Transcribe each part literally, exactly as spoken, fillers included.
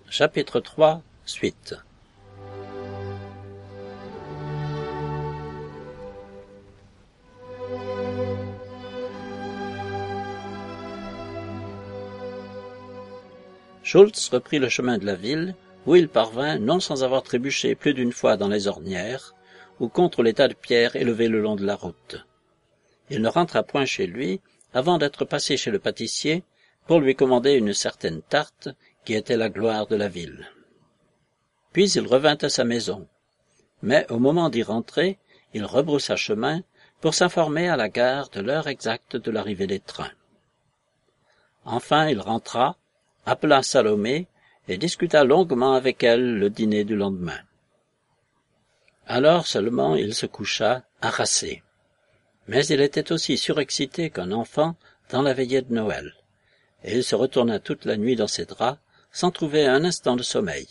Chapitre trois, suite. Schultz reprit le chemin de la ville, où il parvint non sans avoir trébuché plus d'une fois dans les ornières, ou contre les tas de pierres élevés le long de la route. Il ne rentra point chez lui avant d'être passé chez le pâtissier pour lui commander une certaine tarte qui était la gloire de la ville. Puis il revint à sa maison, mais au moment d'y rentrer, il rebroussa chemin pour s'informer à la gare de l'heure exacte de l'arrivée des trains. Enfin il rentra, appela Salomé et discuta longuement avec elle le dîner du lendemain. Alors seulement il se coucha, harassé. Mais il était aussi surexcité qu'un enfant dans la veillée de Noël, et il se retourna toute la nuit dans ses draps, sans trouver un instant de sommeil.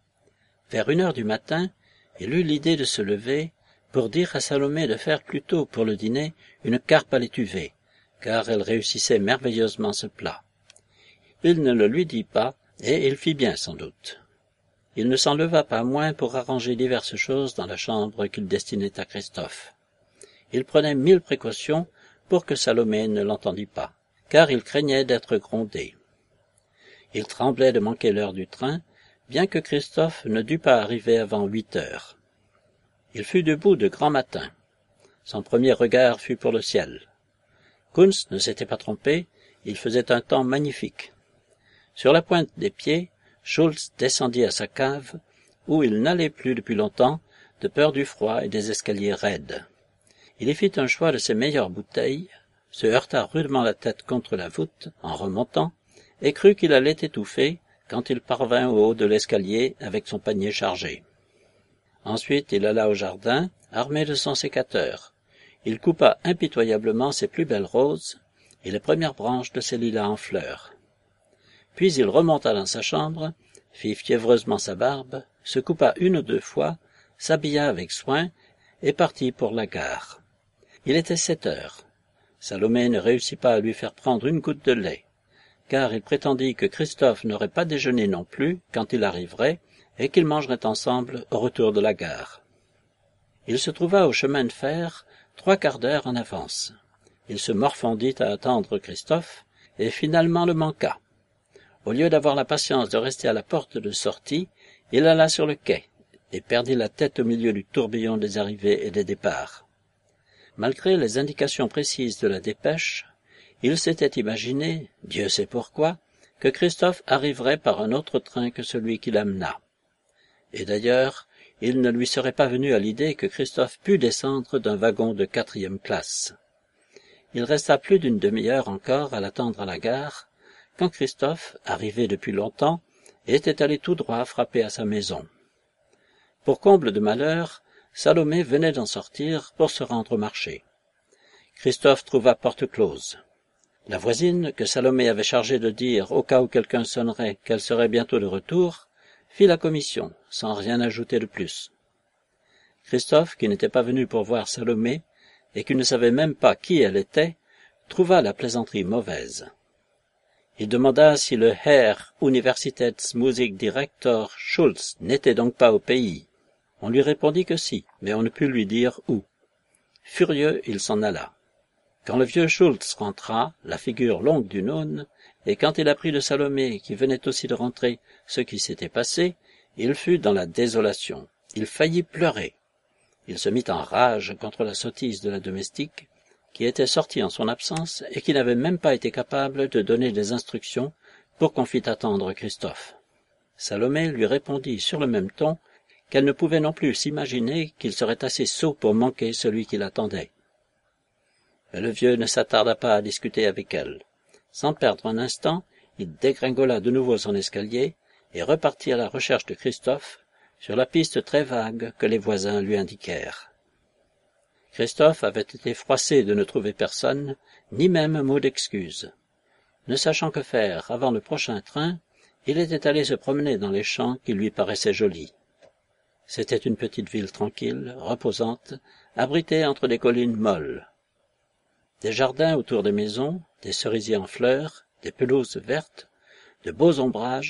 Vers une heure du matin, il eut l'idée de se lever pour dire à Salomé de faire plus tôt pour le dîner une carpe à l'étuvée, car elle réussissait merveilleusement ce plat. Il ne le lui dit pas, et il fit bien sans doute. Il ne s'en leva pas moins pour arranger diverses choses dans la chambre qu'il destinait à Christophe. Il prenait mille précautions pour que Salomé ne l'entendît pas, car il craignait d'être grondé. Il tremblait de manquer l'heure du train, bien que Christophe ne dût pas arriver avant huit heures. Il fut debout de grand matin. Son premier regard fut pour le ciel. Kunz ne s'était pas trompé, il faisait un temps magnifique. Sur la pointe des pieds, Schultz descendit à sa cave, où il n'allait plus depuis longtemps, de peur du froid et des escaliers raides. Il y fit un choix de ses meilleures bouteilles, se heurta rudement la tête contre la voûte en remontant, et crut qu'il allait étouffer quand il parvint au haut de l'escalier avec son panier chargé. Ensuite il alla au jardin, armé de son sécateur. Il coupa impitoyablement ses plus belles roses et les premières branches de ses lilas en fleurs. Puis il remonta dans sa chambre, fit fiévreusement sa barbe, se coupa une ou deux fois, s'habilla avec soin et partit pour la gare. Il était sept heures. Salomé ne réussit pas à lui faire prendre une goutte de lait, car il prétendit que Christophe n'aurait pas déjeuné non plus quand il arriverait, et qu'ils mangeraient ensemble au retour de la gare. Il se trouva au chemin de fer trois quarts d'heure en avance. Il se morfondit à attendre Christophe, et finalement le manqua. Au lieu d'avoir la patience de rester à la porte de sortie, il alla sur le quai, et perdit la tête au milieu du tourbillon des arrivées et des départs. Malgré les indications précises de la dépêche, il s'était imaginé, Dieu sait pourquoi, que Christophe arriverait par un autre train que celui qui l'amena. Et d'ailleurs, il ne lui serait pas venu à l'idée que Christophe pût descendre d'un wagon de quatrième classe. Il resta plus d'une demi-heure encore à l'attendre à la gare, quand Christophe, arrivé depuis longtemps, était allé tout droit frapper à sa maison. Pour comble de malheur, Salomé venait d'en sortir pour se rendre au marché. Christophe trouva porte close. La voisine, que Salomé avait chargée de dire, au cas où quelqu'un sonnerait, qu'elle serait bientôt de retour, fit la commission, sans rien ajouter de plus. Christophe, qui n'était pas venu pour voir Salomé, et qui ne savait même pas qui elle était, trouva la plaisanterie mauvaise. Il demanda si le Herr Universitätsmusikdirektor Schultz n'était donc pas au pays. On lui répondit que si, mais on ne put lui dire où. Furieux, il s'en alla. Quand le vieux Schultz rentra, la figure longue d'une aune, et quand il apprit de Salomé, qui venait aussi de rentrer, ce qui s'était passé, il fut dans la désolation. Il faillit pleurer. Il se mit en rage contre la sottise de la domestique, qui était sortie en son absence et qui n'avait même pas été capable de donner des instructions pour qu'on fît attendre Christophe. Salomé lui répondit sur le même ton qu'elle ne pouvait non plus s'imaginer qu'il serait assez sot pour manquer celui qui l'attendait. Mais le vieux ne s'attarda pas à discuter avec elle. Sans perdre un instant, il dégringola de nouveau son escalier et repartit à la recherche de Christophe sur la piste très vague que les voisins lui indiquèrent. Christophe avait été froissé de ne trouver personne, ni même mot d'excuse. Ne sachant que faire avant le prochain train, il était allé se promener dans les champs qui lui paraissaient jolis. C'était une petite ville tranquille, reposante, abritée entre des collines molles. Des jardins autour des maisons, des cerisiers en fleurs, des pelouses vertes, de beaux ombrages,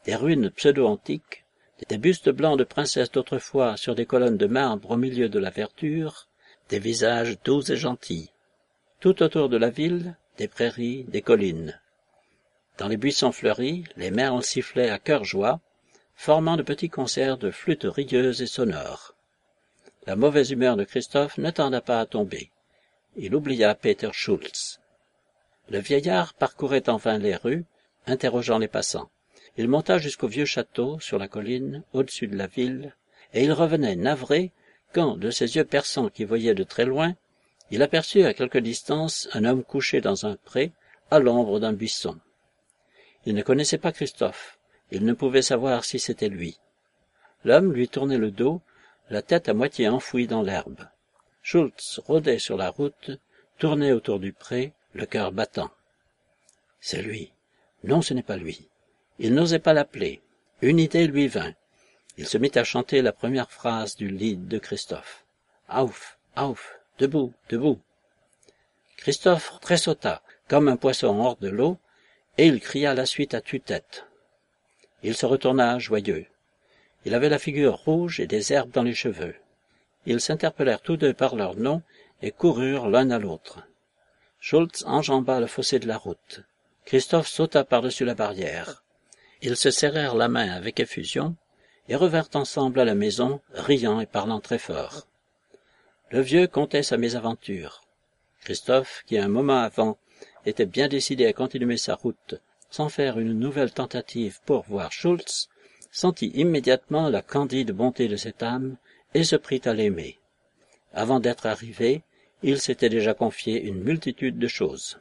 des ruines pseudo-antiques, des bustes blancs de princesses d'autrefois sur des colonnes de marbre au milieu de la verdure, des visages doux et gentils. Tout autour de la ville, des prairies, des collines. Dans les buissons fleuris, les merles sifflaient à cœur joie, formant de petits concerts de flûtes rieuses et sonores. La mauvaise humeur de Christophe ne tarda pas à tomber. Il oublia Peter Schultz. Le vieillard parcourait en vain les rues, interrogeant les passants. Il monta jusqu'au vieux château, sur la colline, au-dessus de la ville, et il revenait navré quand, de ses yeux perçants qui voyaient de très loin, il aperçut à quelque distance un homme couché dans un pré, à l'ombre d'un buisson. Il ne connaissait pas Christophe. Il ne pouvait savoir si c'était lui. L'homme lui tournait le dos, la tête à moitié enfouie dans l'herbe. Schultz rôdait sur la route, tournait autour du pré, le cœur battant. C'est lui. Non, ce n'est pas lui. Il n'osait pas l'appeler. Une idée lui vint. Il se mit à chanter la première phrase du lied de Christophe. Auf, auf, debout, debout. Christophe tressauta, comme un poisson hors de l'eau, et il cria la suite à tue-tête. Il se retourna joyeux. Il avait la figure rouge et des herbes dans les cheveux. Ils s'interpellèrent tous deux par leur nom et coururent l'un à l'autre. Schultz enjamba le fossé de la route. Christophe sauta par-dessus la barrière. Ils se serrèrent la main avec effusion et revinrent ensemble à la maison, riant et parlant très fort. Le vieux contait sa mésaventure. Christophe, qui un moment avant était bien décidé à continuer sa route sans faire une nouvelle tentative pour voir Schultz, sentit immédiatement la candide bonté de cette âme et se prit à l'aimer. Avant d'être arrivé, il s'était déjà confié une multitude de choses.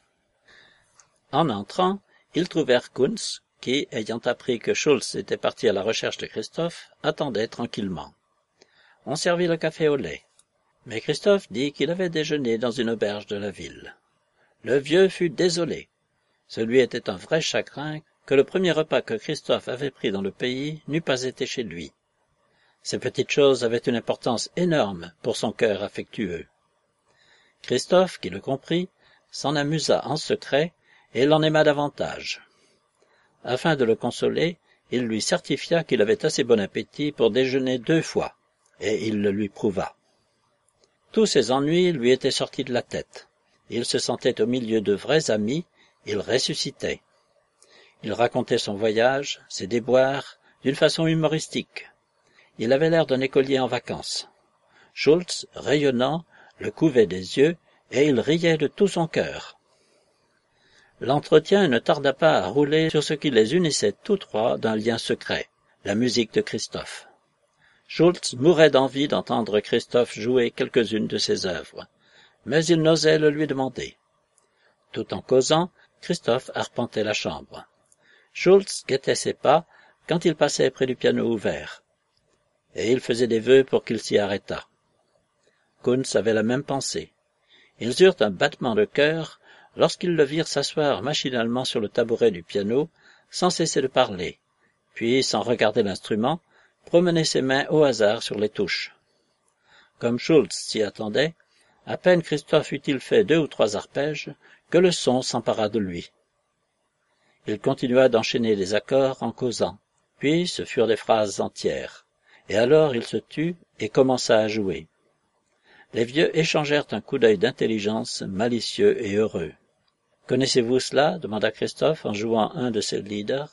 En entrant, ils trouvèrent Kunz, qui, ayant appris que Schultz était parti à la recherche de Christophe, attendait tranquillement. On servit le café au lait, mais Christophe dit qu'il avait déjeuné dans une auberge de la ville. Le vieux fut désolé. Ce lui était un vrai chagrin que le premier repas que Christophe avait pris dans le pays n'eût pas été chez lui. Ces petites choses avaient une importance énorme pour son cœur affectueux. Christophe, qui le comprit, s'en amusa en secret et l'en aima davantage. Afin de le consoler, il lui certifia qu'il avait assez bon appétit pour déjeuner deux fois, et il le lui prouva. Tous ses ennuis lui étaient sortis de la tête. Il se sentait au milieu de vrais amis, il ressuscitait. Il racontait son voyage, ses déboires, d'une façon humoristique. Il avait l'air d'un écolier en vacances. Schultz, rayonnant, le couvait des yeux, et il riait de tout son cœur. L'entretien ne tarda pas à rouler sur ce qui les unissait tous trois d'un lien secret, la musique de Christophe. Schultz mourait d'envie d'entendre Christophe jouer quelques-unes de ses œuvres, mais il n'osait le lui demander. Tout en causant, Christophe arpentait la chambre. Schultz guettait ses pas quand il passait près du piano ouvert, et il faisait des vœux pour qu'il s'y arrêtât. Kunz avait la même pensée. Ils eurent un battement de cœur lorsqu'ils le virent s'asseoir machinalement sur le tabouret du piano, sans cesser de parler, puis, sans regarder l'instrument, promener ses mains au hasard sur les touches. Comme Schultz s'y attendait, à peine Christophe eut-il fait deux ou trois arpèges que le son s'empara de lui. Il continua d'enchaîner les accords en causant, puis ce furent des phrases entières, et alors il se tut et commença à jouer. Les vieux échangèrent un coup d'œil d'intelligence, malicieux et heureux. « Connaissez-vous cela » demanda Christophe en jouant un de ses leaders.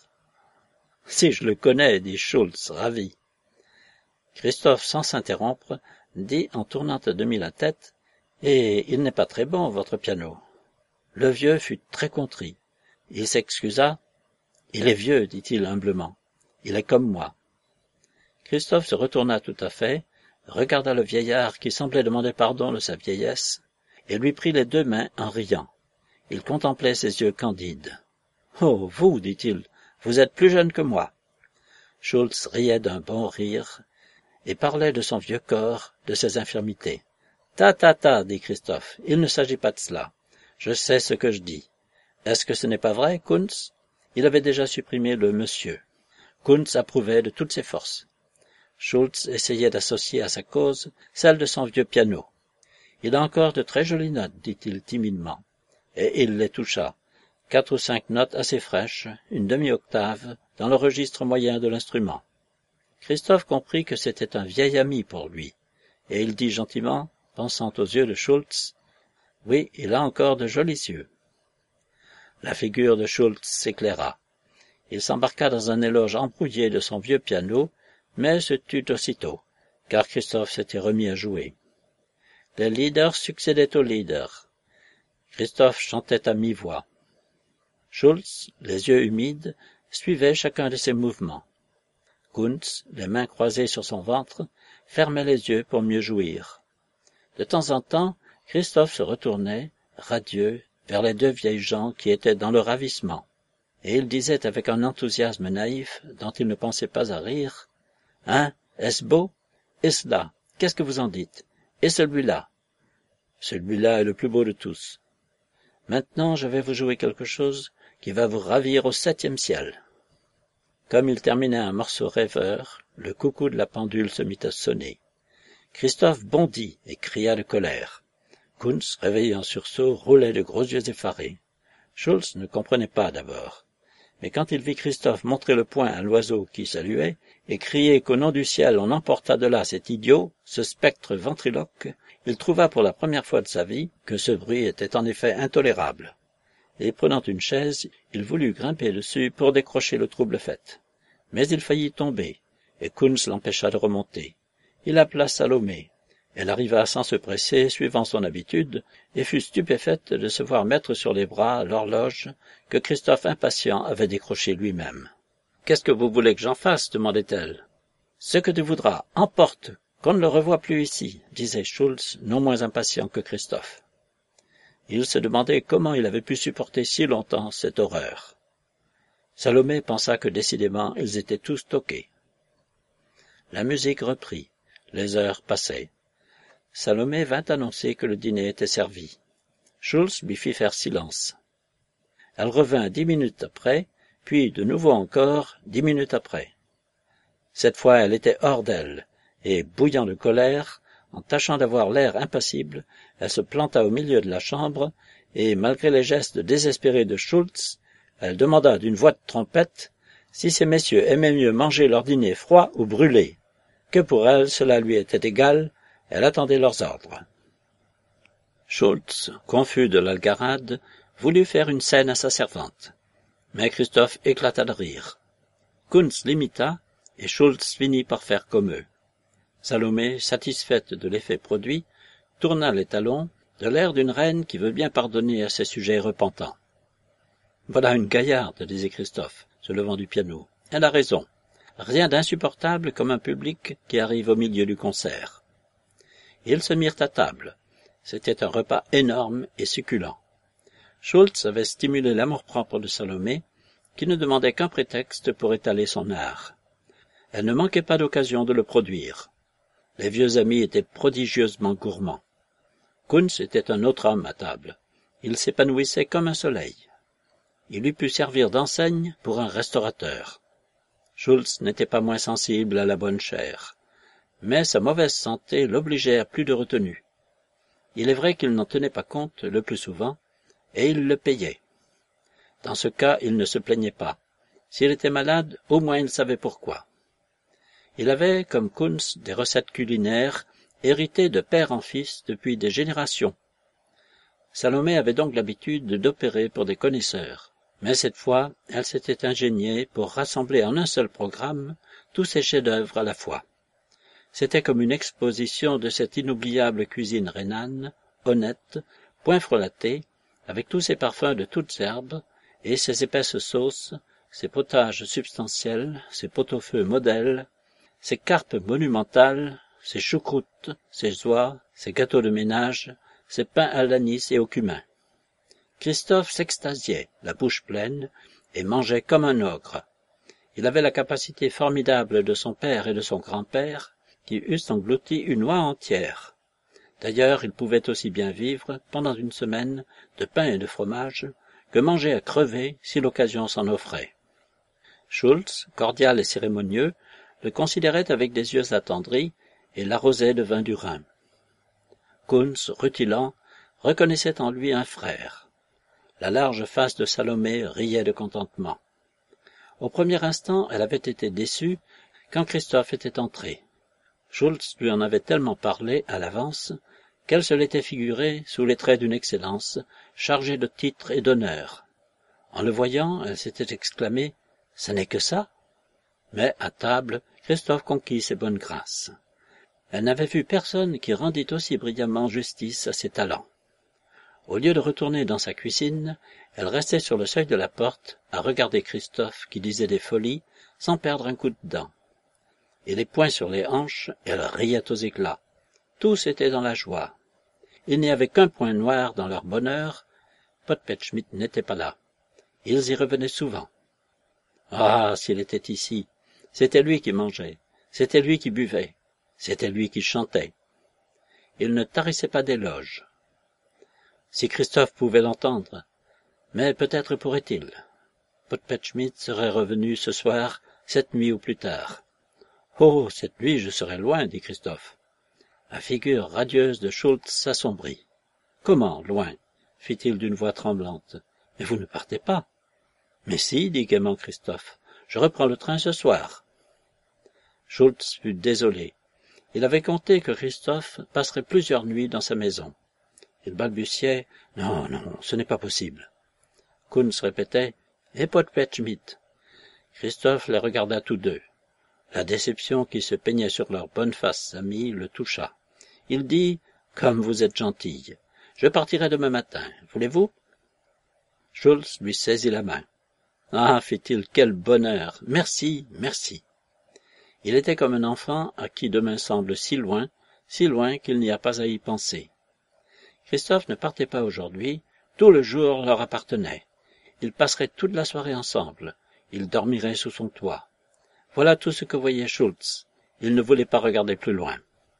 « Si je le connais, dit Schultz, ravi. » Christophe, sans s'interrompre, dit en tournant à demi la tête, « Et il n'est pas très bon, votre piano. » Le vieux fut très contrit. Il s'excusa. « Il est vieux, dit-il humblement. Il est comme moi. » Christophe se retourna tout à fait, regarda le vieillard qui semblait demander pardon de sa vieillesse, et lui prit les deux mains en riant. Il contemplait ses yeux candides. « Oh, vous, dit-il, vous êtes plus jeune que moi. » Schultz riait d'un bon rire, et parlait de son vieux corps, de ses infirmités. « Ta, ta, ta, dit Christophe, il ne s'agit pas de cela. Je sais ce que je dis. Est-ce que ce n'est pas vrai, Kunz ?» Il avait déjà supprimé le « monsieur ». Kunz approuvait de toutes ses forces. Schultz essayait d'associer à sa cause celle de son vieux piano. « Il a encore de très jolies notes, dit-il timidement. Et il les toucha. Quatre ou cinq notes assez fraîches, une demi-octave, dans le registre moyen de l'instrument. Christophe comprit que c'était un vieil ami pour lui, et il dit gentiment, pensant aux yeux de Schultz, « Oui, il a encore de jolis yeux. » La figure de Schultz s'éclaira. Il s'embarqua dans un éloge embrouillé de son vieux piano, mais se tut aussitôt, car Christophe s'était remis à jouer. Les leaders succédaient aux leaders. Christophe chantait à mi-voix. Schultz, les yeux humides, suivait chacun de ses mouvements. Kunz, les mains croisées sur son ventre, fermait les yeux pour mieux jouir. De temps en temps, Christophe se retournait, radieux, vers les deux vieilles gens qui étaient dans le ravissement, et il disait avec un enthousiasme naïf dont il ne pensait pas à rire, « Hein, est-ce beau? Et cela, qu'est-ce que vous en dites? Et celui-là? Celui-là est le plus beau de tous. Maintenant, je vais vous jouer quelque chose qui va vous ravir au septième ciel. » Comme il terminait un morceau rêveur, le coucou de la pendule se mit à sonner. Christophe bondit et cria de colère. Kunz, réveillé en sursaut, roulait de gros yeux effarés. Schultz ne comprenait pas d'abord. Mais quand il vit Christophe montrer le poing à l'oiseau qui saluait, et crier qu'au nom du ciel on emporta de là cet idiot, ce spectre ventriloque, il trouva pour la première fois de sa vie que ce bruit était en effet intolérable. Et prenant une chaise, il voulut grimper dessus pour décrocher le trouble fait. Mais il faillit tomber, et Kunz l'empêcha de remonter. Il appela Salomé. Elle arriva sans se presser, suivant son habitude, et fut stupéfaite de se voir mettre sur les bras l'horloge que Christophe impatient avait décrochée lui-même. « Qu'est-ce que vous voulez que j'en fasse » demandait-elle. « Ce que tu voudras, emporte, qu'on ne le revoie plus ici » disait Schultz, non moins impatient que Christophe. Il se demandait comment il avait pu supporter si longtemps cette horreur. Salomé pensa que décidément ils étaient tous toqués. La musique reprit, les heures passaient. Salomé vint annoncer que le dîner était servi. Schultz lui fit faire silence. Elle revint dix minutes après, puis de nouveau encore dix minutes après. Cette fois elle était hors d'elle, et, bouillant de colère, en tâchant d'avoir l'air impassible, elle se planta au milieu de la chambre, et, malgré les gestes désespérés de Schultz, elle demanda d'une voix de trompette si ces messieurs aimaient mieux manger leur dîner froid ou brûlé, que pour elle cela lui était égal, elle attendait leurs ordres. Schultz, confus de l'algarade, voulut faire une scène à sa servante, mais Christophe éclata de rire. Kunz l'imita, et Schultz finit par faire comme eux. Salomé, satisfaite de l'effet produit, tourna les talons, de l'air d'une reine qui veut bien pardonner à ses sujets repentants. « Voilà une gaillarde, » disait Christophe, se levant du piano. « Elle a raison. Rien d'insupportable comme un public qui arrive au milieu du concert. » Ils se mirent à table. C'était un repas énorme et succulent. Schultz avait stimulé l'amour-propre de Salomé, qui ne demandait qu'un prétexte pour étaler son art. Elle ne manquait pas d'occasion de le produire. Les vieux amis étaient prodigieusement gourmands. Kunz était un autre homme à table. Il s'épanouissait comme un soleil. Il eût pu servir d'enseigne pour un restaurateur. Schultz n'était pas moins sensible à la bonne chère, mais sa mauvaise santé l'obligeait à plus de retenue. Il est vrai qu'il n'en tenait pas compte le plus souvent, et il le payait. Dans ce cas, il ne se plaignait pas. S'il était malade, au moins il savait pourquoi. Il avait, comme Kunz, des recettes culinaires héritées de père en fils depuis des générations. Salomé avait donc l'habitude d'opérer pour des connaisseurs, mais cette fois, elle s'était ingéniée pour rassembler en un seul programme tous ses chefs-d'œuvre à la fois. C'était comme une exposition de cette inoubliable cuisine rhénane, honnête, point frelatée, avec tous ses parfums de toutes herbes, et ses épaisses sauces, ses potages substantiels, ses pot-au-feu modèles, ses carpes monumentales, ses choucroutes, ses oies, ses gâteaux de ménage, ses pains à l'anis et au cumin. Christophe s'extasiait, la bouche pleine, et mangeait comme un ogre. Il avait la capacité formidable de son père et de son grand-père, qui eussent englouti une oie entière. D'ailleurs, il pouvait aussi bien vivre, pendant une semaine, de pain et de fromage, que manger à crever si l'occasion s'en offrait. Schultz, cordial et cérémonieux, le considérait avec des yeux attendris et l'arrosait de vin du Rhin. Kunz, rutilant, reconnaissait en lui un frère. La large face de Salomé riait de contentement. Au premier instant, elle avait été déçue quand Christophe était entré. Schultz lui en avait tellement parlé à l'avance qu'elle se l'était figuré sous les traits d'une excellence, chargée de titres et d'honneurs. En le voyant, elle s'était exclamée « Ce n'est que ça ?» Mais, à table, Christophe conquit ses bonnes grâces. Elle n'avait vu personne qui rendît aussi brillamment justice à ses talents. Au lieu de retourner dans sa cuisine, elle restait sur le seuil de la porte à regarder Christophe qui disait des folies sans perdre un coup de dent. Et les poings sur les hanches, elle riait aux éclats. Tous étaient dans la joie. Il n'y avait qu'un point noir dans leur bonheur, Potpetschmit n'était pas là. Ils y revenaient souvent. Ah, s'il était ici, c'était lui qui mangeait, c'était lui qui buvait, c'était lui qui chantait. Il ne tarissait pas d'éloges. Si Christophe pouvait l'entendre, mais peut-être pourrait-il. Potpetschmit serait revenu ce soir, cette nuit ou plus tard. « Oh, cette nuit, je serai loin, » dit Christophe. La figure radieuse de Schultz s'assombrit. « Comment, loin ?» fit-il d'une voix tremblante. « Mais vous ne partez pas ?»« Mais si, » dit gaiement Christophe, « je reprends le train ce soir. » Schultz fut désolé. Il avait compté que Christophe passerait plusieurs nuits dans sa maison. Il balbutiait « Non, non, ce n'est pas possible. » Kunz répétait « Et Potpetschmit ?» Christophe les regarda tous deux. La déception qui se peignait sur leurs bonnes faces amies le toucha. Il dit « Comme vous êtes gentille. Je partirai demain matin. Voulez-vous » Schultz lui saisit la main. « Ah, fit-il, quel bonheur. Merci, merci. » Il était comme un enfant à qui demain semble si loin, si loin qu'il n'y a pas à y penser. Christophe ne partait pas aujourd'hui, tout le jour leur appartenait. Ils passeraient toute la soirée ensemble, ils dormiraient sous son toit. Voilà tout ce que voyait Schultz. Il ne voulait pas regarder plus loin.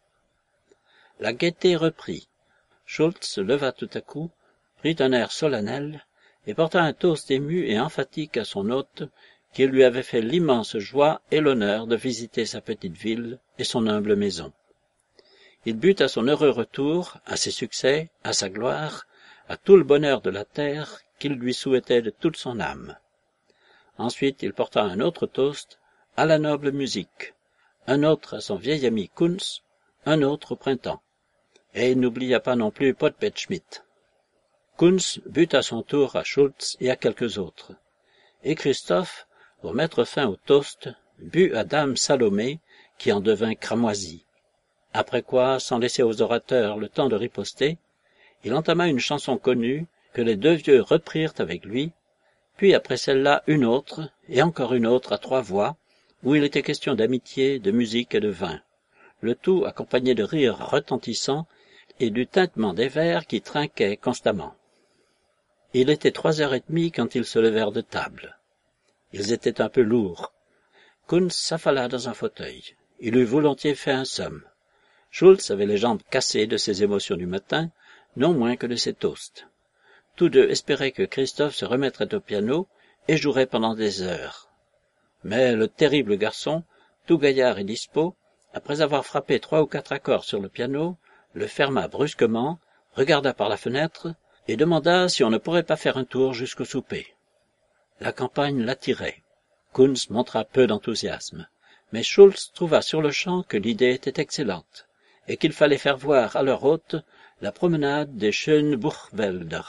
La gaieté reprit. Schultz se leva tout à coup, prit un air solennel, et porta un toast ému et emphatique à son hôte, qui lui avait fait l'immense joie et l'honneur de visiter sa petite ville et son humble maison. Il but à son heureux retour, à ses succès, à sa gloire, à tout le bonheur de la terre qu'il lui souhaitait de toute son âme. Ensuite il porta un autre toast à la noble musique, un autre à son vieil ami Kunz, un autre au printemps, et il n'oublia pas non plus Potpetschmit. Kunz but à son tour à Schultz et à quelques autres, et Christophe, pour mettre fin au toast, but à Dame Salomé, qui en devint cramoisie. Après quoi, sans laisser aux orateurs le temps de riposter, il entama une chanson connue que les deux vieux reprirent avec lui, puis après celle-là une autre, et encore une autre à trois voix, où il était question d'amitié, de musique et de vin, le tout accompagné de rires retentissants et du tintement des verres qui trinquaient constamment. Il était trois heures et demie quand ils se levèrent de table. Ils étaient un peu lourds. Kunz s'affala dans un fauteuil. Il eût volontiers fait un somme. Schultz avait les jambes cassées de ses émotions du matin, non moins que de ses toasts. Tous deux espéraient que Christophe se remettrait au piano et jouerait pendant des heures. Mais le terrible garçon, tout gaillard et dispos, après avoir frappé trois ou quatre accords sur le piano, le ferma brusquement, regarda par la fenêtre et demanda si on ne pourrait pas faire un tour jusqu'au souper. La campagne l'attirait. Kunz montra peu d'enthousiasme, mais Schultz trouva sur-le-champ que l'idée était excellente et qu'il fallait faire voir à leur hôte la promenade des Schönbuchwälder.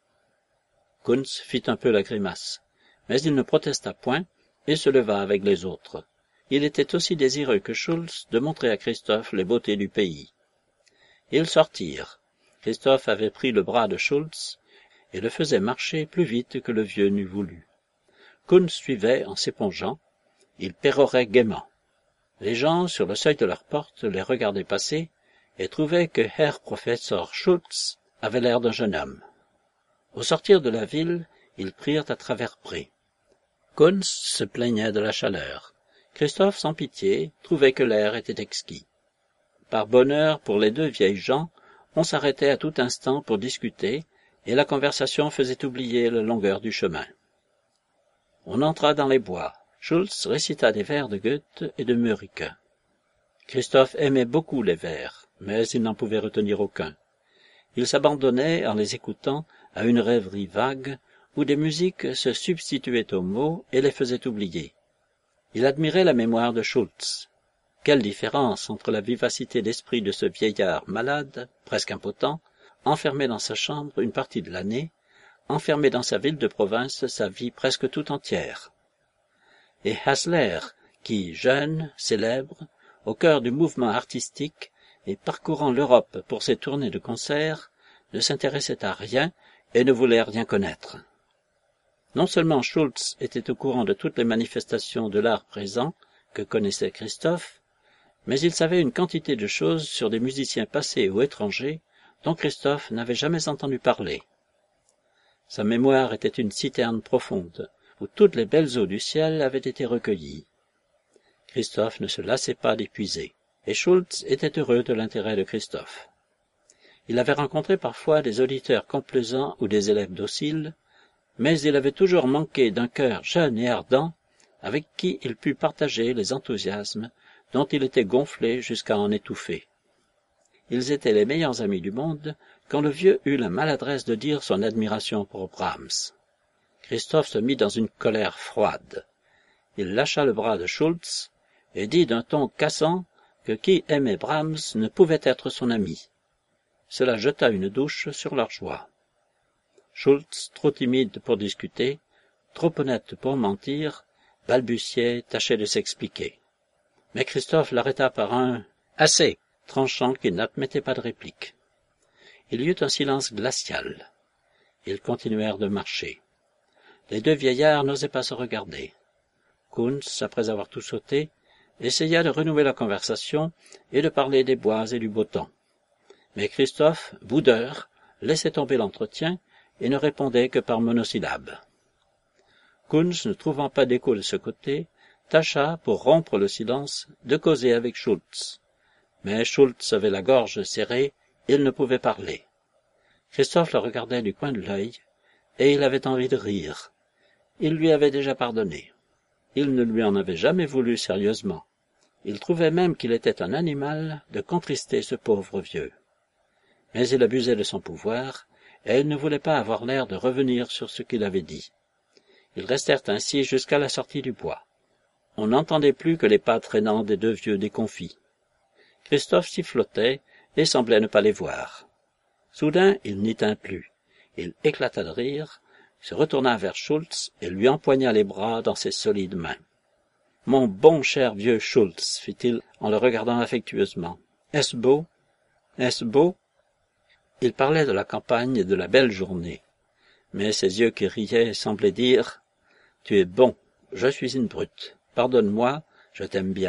Kunz fit un peu la grimace, mais il ne protesta point et se leva avec les autres. Il était aussi désireux que Schultz de montrer à Christophe les beautés du pays. Ils sortirent. Christophe avait pris le bras de Schultz et le faisait marcher plus vite que le vieux n'eût voulu. Kunz suivait en s'épongeant. Il pérorait gaiement. Les gens, sur le seuil de leur porte, les regardaient passer et trouvaient que Herr Professor Schultz avait l'air d'un jeune homme. Au sortir de la ville, ils prirent à travers prés. Kunz se plaignait de la chaleur. Christophe, sans pitié, trouvait que l'air était exquis. Par bonheur pour les deux vieilles gens, on s'arrêtait à tout instant pour discuter, et la conversation faisait oublier la longueur du chemin. On entra dans les bois. Schultz récita des vers de Goethe et de Mörike. Christophe aimait beaucoup les vers, mais il n'en pouvait retenir aucun. Il s'abandonnait, en les écoutant, à une rêverie vague, où des musiques se substituaient aux mots et les faisaient oublier. Il admirait la mémoire de Schultz. Quelle différence entre la vivacité d'esprit de ce vieillard malade, presque impotent, enfermé dans sa chambre une partie de l'année, enfermé dans sa ville de province sa vie presque tout entière. Et Hasler, qui, jeune, célèbre, au cœur du mouvement artistique et parcourant l'Europe pour ses tournées de concerts, ne s'intéressait à rien et ne voulait rien connaître. Non seulement Schultz était au courant de toutes les manifestations de l'art présent que connaissait Christophe, mais il savait une quantité de choses sur des musiciens passés ou étrangers dont Christophe n'avait jamais entendu parler. Sa mémoire était une citerne profonde, où toutes les belles eaux du ciel avaient été recueillies. Christophe ne se lassait pas d'épuiser, et Schultz était heureux de l'intérêt de Christophe. Il avait rencontré parfois des auditeurs complaisants ou des élèves dociles, mais il avait toujours manqué d'un cœur jeune et ardent avec qui il put partager les enthousiasmes dont il était gonflé jusqu'à en étouffer. Ils étaient les meilleurs amis du monde quand le vieux eut la maladresse de dire son admiration pour Brahms. Christophe se mit dans une colère froide. Il lâcha le bras de Schultz et dit d'un ton cassant que qui aimait Brahms ne pouvait être son ami. Cela jeta une douche sur leur joie. Schultz, trop timide pour discuter, trop honnête pour mentir, balbutiait, tâchait de s'expliquer. Mais Christophe l'arrêta par un « Assez !» tranchant qui n'admettait pas de réplique. Il y eut un silence glacial. Ils continuèrent de marcher. Les deux vieillards n'osaient pas se regarder. Kunz, après avoir tout sauté, essaya de renouer la conversation et de parler des bois et du beau temps. Mais Christophe, boudeur, laissait tomber l'entretien et ne répondait que par monosyllabes. Kunz, ne trouvant pas d'écho de ce côté, tâcha, pour rompre le silence, de causer avec Schultz. Mais Schultz avait la gorge serrée, il ne pouvait parler. Christophe le regardait du coin de l'œil, et il avait envie de rire. Il lui avait déjà pardonné. Il ne lui en avait jamais voulu sérieusement. Il trouvait même qu'il était un animal de contrister ce pauvre vieux. Mais il abusait de son pouvoir, et il ne voulait pas avoir l'air de revenir sur ce qu'il avait dit. Ils restèrent ainsi jusqu'à la sortie du bois. On n'entendait plus que les pas traînants des deux vieux déconfits. Christophe sifflotait et semblait ne pas les voir. Soudain, il n'y tint plus. Il éclata de rire, se retourna vers Schultz et lui empoigna les bras dans ses solides mains. « Mon bon cher vieux Schultz, fit-il en le regardant affectueusement. Est-ce beau? Est-ce beau? » Il parlait de la campagne et de la belle journée. Mais ses yeux qui riaient semblaient dire « Tu es bon, je suis une brute. Pardonne-moi, je t'aime bien. »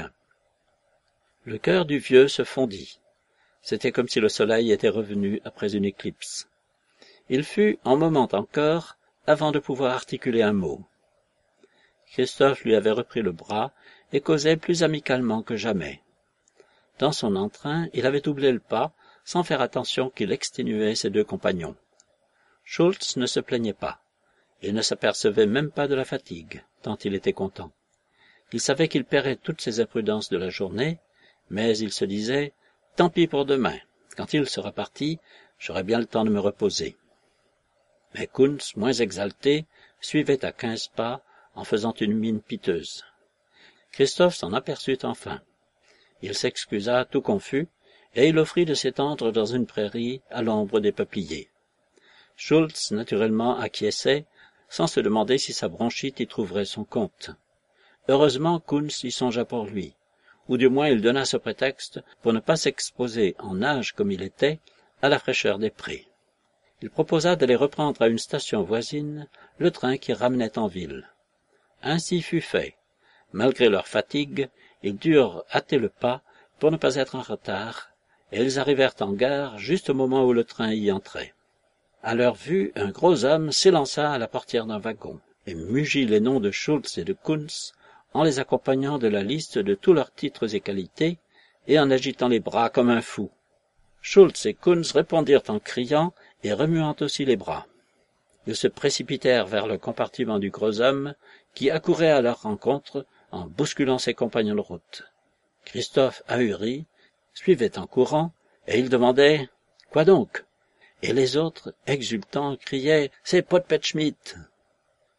Le cœur du vieux se fondit. C'était comme si le soleil était revenu après une éclipse. Il fut un moment encore avant de pouvoir articuler un mot. Christophe lui avait repris le bras et causait plus amicalement que jamais. Dans son entrain, il avait doublé le pas, sans faire attention qu'il exténuait ses deux compagnons. Schultz ne se plaignait pas. Il ne s'apercevait même pas de la fatigue, tant il était content. Il savait qu'il paierait toutes ses imprudences de la journée, mais il se disait « Tant pis pour demain, quand il sera parti, j'aurai bien le temps de me reposer. » Mais Kunz, moins exalté, suivait à quinze pas, en faisant une mine piteuse. Christophe s'en aperçut enfin. Il s'excusa tout confus, et il offrit de s'étendre dans une prairie à l'ombre des peupliers. Schultz, naturellement, acquiesçait, sans se demander si sa bronchite y trouverait son compte. Heureusement, Kunz y songea pour lui, ou du moins il donna ce prétexte pour ne pas s'exposer en âge comme il était à la fraîcheur des prés. Il proposa d'aller reprendre à une station voisine le train qui ramenait en ville. Ainsi fut fait. Malgré leur fatigue, ils durent hâter le pas pour ne pas être en retard, et ils arrivèrent en gare juste au moment où le train y entrait. À leur vue, un gros homme s'élança à la portière d'un wagon et mugit les noms de Schultz et de Kunz en les accompagnant de la liste de tous leurs titres et qualités et en agitant les bras comme un fou. Schultz et Kunz répondirent en criant et remuant aussi les bras. Ils se précipitèrent vers le compartiment du gros homme qui accourait à leur rencontre en bousculant ses compagnons de route. Christophe, ahuri, suivait en courant et il demandait « Quoi donc ?» Et les autres, exultants, criaient « C'est Potpetschmidt !»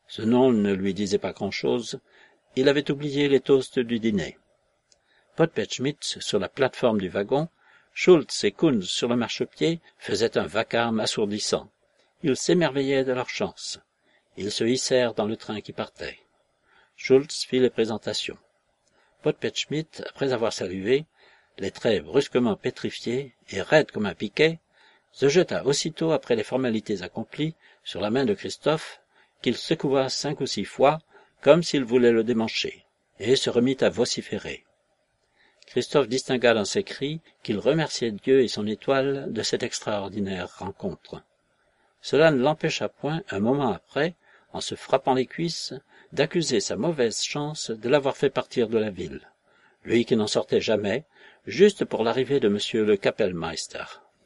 Ce nom ne lui disait pas grand-chose, il avait oublié les toasts du dîner. Podpet-Schmidt, sur la plateforme du wagon, Schultz et Kunz sur le marchepied faisaient un vacarme assourdissant. Ils s'émerveillaient de leur chance. Ils se hissèrent dans le train qui partait. Schultz fit les présentations. Podpet-Schmidt, après avoir salué, les traits brusquement pétrifiés et raides comme un piquet, se jeta aussitôt après les formalités accomplies sur la main de Christophe, qu'il secoua cinq ou six fois, comme s'il voulait le démancher, et se remit à vociférer. Christophe distingua dans ses cris qu'il remerciait Dieu et son étoile de cette extraordinaire rencontre. Cela ne l'empêcha point, un moment après, en se frappant les cuisses, d'accuser sa mauvaise chance de l'avoir fait partir de la ville, lui qui n'en sortait jamais, juste pour l'arrivée de monsieur le Kapellmeister.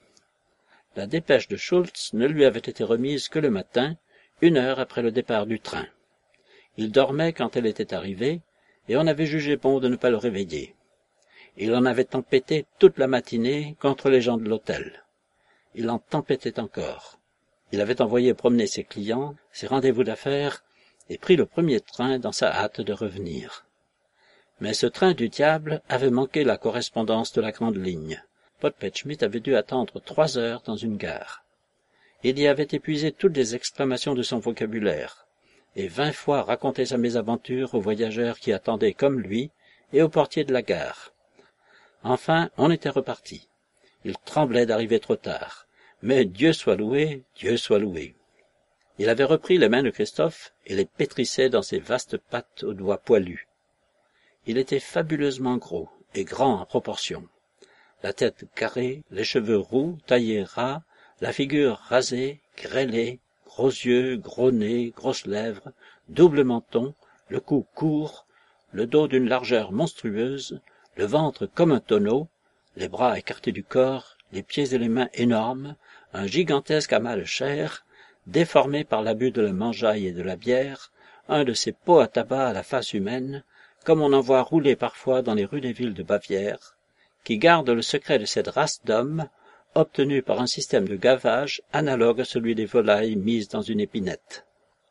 La dépêche de Schultz ne lui avait été remise que le matin, une heure après le départ du train. Il dormait quand elle était arrivée, et on avait jugé bon de ne pas le réveiller. Il en avait tempêté toute la matinée contre les gens de l'hôtel. Il en tempêtait encore. Il avait envoyé promener ses clients, ses rendez-vous d'affaires, et pris le premier train dans sa hâte de revenir. Mais ce train du diable avait manqué la correspondance de la grande ligne. Podpet-Schmidt avait dû attendre trois heures dans une gare. Il y avait épuisé toutes les exclamations de son vocabulaire, et vingt fois raconté sa mésaventure aux voyageurs qui attendaient comme lui et au portier de la gare. Enfin, on était reparti. Il tremblait d'arriver trop tard, mais Dieu soit loué, Dieu soit loué. Il avait repris les mains de Christophe et les pétrissait dans ses vastes pattes aux doigts poilus. Il était fabuleusement gros et grand en proportion. La tête carrée, les cheveux roux, taillés ras, la figure rasée, grêlée, gros yeux, gros nez, grosses lèvres, double menton, le cou court, le dos d'une largeur monstrueuse, le ventre comme un tonneau, les bras écartés du corps, les pieds et les mains énormes, un gigantesque amas de chair, déformé par l'abus de la mangeaille et de la bière, un de ces pots à tabac à la face humaine, comme on en voit rouler parfois dans les rues des villes de Bavière, qui gardent le secret de cette race d'hommes, obtenue par un système de gavage analogue à celui des volailles mises dans une épinette.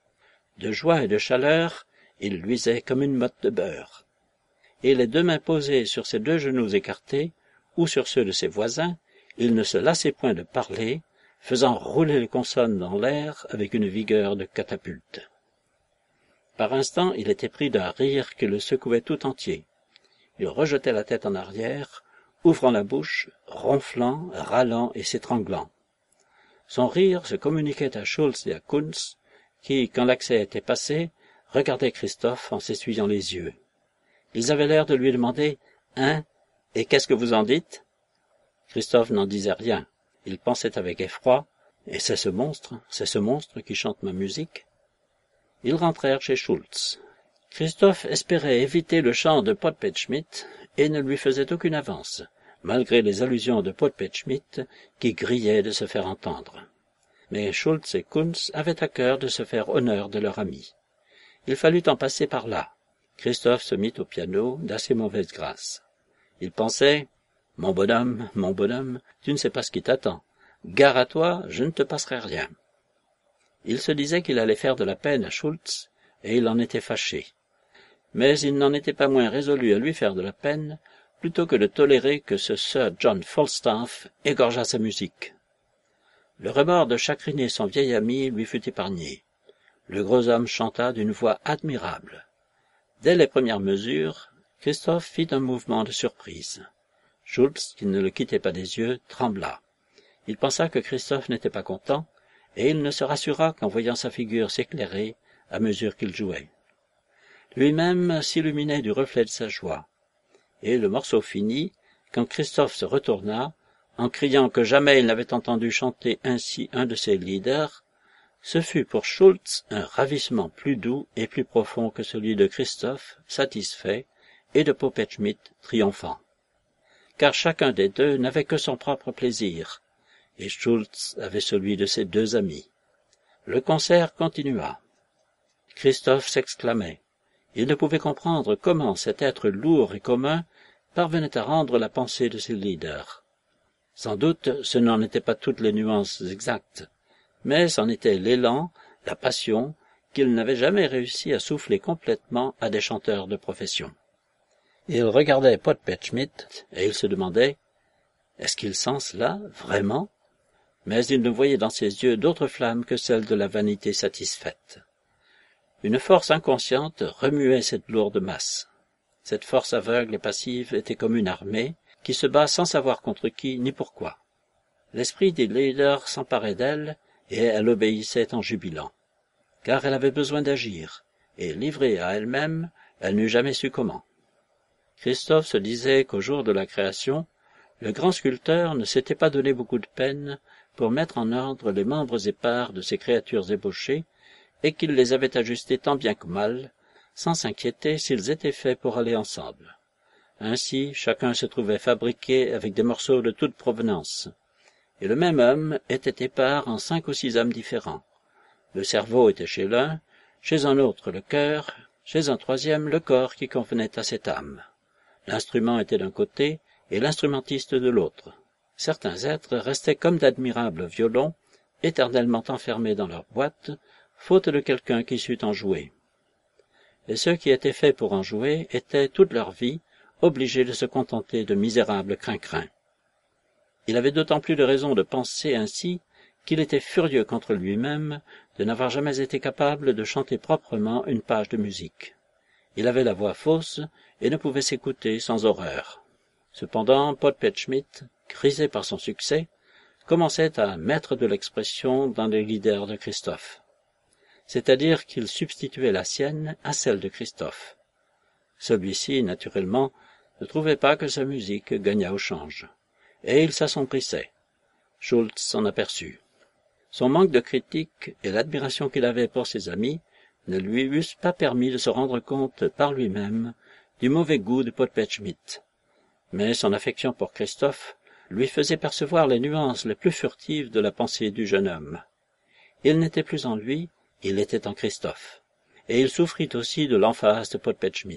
De joie et de chaleur, il luisait comme une motte de beurre. Et les deux mains posées sur ses deux genoux écartés, ou sur ceux de ses voisins, il ne se lassait point de parler, faisant rouler les consonnes dans l'air avec une vigueur de catapulte. Par instants, il était pris d'un rire qui le secouait tout entier. Il rejetait la tête en arrière, ouvrant la bouche, ronflant, râlant et s'étranglant. Son rire se communiquait à Schultz et à Kunz, qui, quand l'accès était passé, regardaient Christophe en s'essuyant les yeux. Ils avaient l'air de lui demander « Hein, et qu'est-ce que vous en dites ?» Christophe n'en disait rien. Il pensait avec effroi « Et c'est ce monstre, c'est ce monstre qui chante ma musique ?» Ils rentrèrent chez Schultz. Christophe espérait éviter le chant de Podpet-Schmidt et ne lui faisait aucune avance, malgré les allusions de Podpet-Schmidt qui grillait de se faire entendre. Mais Schultz et Kunz avaient à cœur de se faire honneur de leur ami. Il fallut en passer par là. Christophe se mit au piano d'assez mauvaise grâce. Il pensait « Mon bonhomme, mon bonhomme, tu ne sais pas ce qui t'attend. Gare à toi, je ne te passerai rien. » Il se disait qu'il allait faire de la peine à Schultz, et il en était fâché. Mais il n'en était pas moins résolu à lui faire de la peine, plutôt que de tolérer que ce Sir John Falstaff égorgeât sa musique. Le remords de chagriner son vieil ami lui fut épargné. Le gros homme chanta d'une voix admirable. Dès les premières mesures, Christophe fit un mouvement de surprise. Schultz, qui ne le quittait pas des yeux, trembla. Il pensa que Christophe n'était pas content, et il ne se rassura qu'en voyant sa figure s'éclairer à mesure qu'il jouait. Lui-même s'illuminait du reflet de sa joie. Et le morceau fini, quand Christophe se retourna, en criant que jamais il n'avait entendu chanter ainsi un de ses leaders, ce fut pour Schultz un ravissement plus doux et plus profond que celui de Christophe, satisfait, et de Podpet-Schmidt, triomphant. Car chacun des deux n'avait que son propre plaisir, et Schultz avait celui de ses deux amis. Le concert continua. Christophe s'exclamait. Il ne pouvait comprendre comment cet être lourd et commun parvenait à rendre la pensée de ses leaders. Sans doute, ce n'en étaient pas toutes les nuances exactes, mais c'en était l'élan, la passion, qu'il n'avait jamais réussi à souffler complètement à des chanteurs de profession. Il regardait Podpetchmit et il se demandait « Est-ce qu'il sent cela, vraiment ?» Mais il ne voyait dans ses yeux d'autres flammes que celles de la vanité satisfaite. Une force inconsciente remuait cette lourde masse. Cette force aveugle et passive était comme une armée qui se bat sans savoir contre qui ni pourquoi. L'esprit des leaders s'emparait d'elle et elle obéissait en jubilant. Car elle avait besoin d'agir, et livrée à elle-même, elle n'eût jamais su comment. Christophe se disait qu'au jour de la création, le grand sculpteur ne s'était pas donné beaucoup de peine pour mettre en ordre les membres épars de ces créatures ébauchées, et qu'il les avait ajustés tant bien que mal, sans s'inquiéter s'ils étaient faits pour aller ensemble. Ainsi, chacun se trouvait fabriqué avec des morceaux de toute provenance, et le même homme était épars en cinq ou six âmes différents. Le cerveau était chez l'un, chez un autre le cœur, chez un troisième le corps qui convenait à cette âme. L'instrument était d'un côté et l'instrumentiste de l'autre. Certains êtres restaient comme d'admirables violons, éternellement enfermés dans leur boîte, faute de quelqu'un qui sût en jouer. Et ceux qui étaient faits pour en jouer étaient toute leur vie obligés de se contenter de misérables crin-crins. Il avait d'autant plus de raison de penser ainsi qu'il était furieux contre lui-même de n'avoir jamais été capable de chanter proprement une page de musique. Il avait la voix fausse et ne pouvait s'écouter sans horreur. Cependant, Podpetchmit, grisé par son succès, commençait à mettre de l'expression dans les leaders de Christophe. C'est-à-dire qu'il substituait la sienne à celle de Christophe. Celui-ci, naturellement, ne trouvait pas que sa musique gagnât au change, et il s'assombrissait. Schultz s'en aperçut. Son manque de critique et l'admiration qu'il avait pour ses amis ne lui eussent pas permis de se rendre compte par lui-même du mauvais goût de Podpetchmit. Mais son affection pour Christophe lui faisait percevoir les nuances les plus furtives de la pensée du jeune homme. Il n'était plus en lui, il était en Christophe, et il souffrit aussi de l'emphase de Podpetchmit.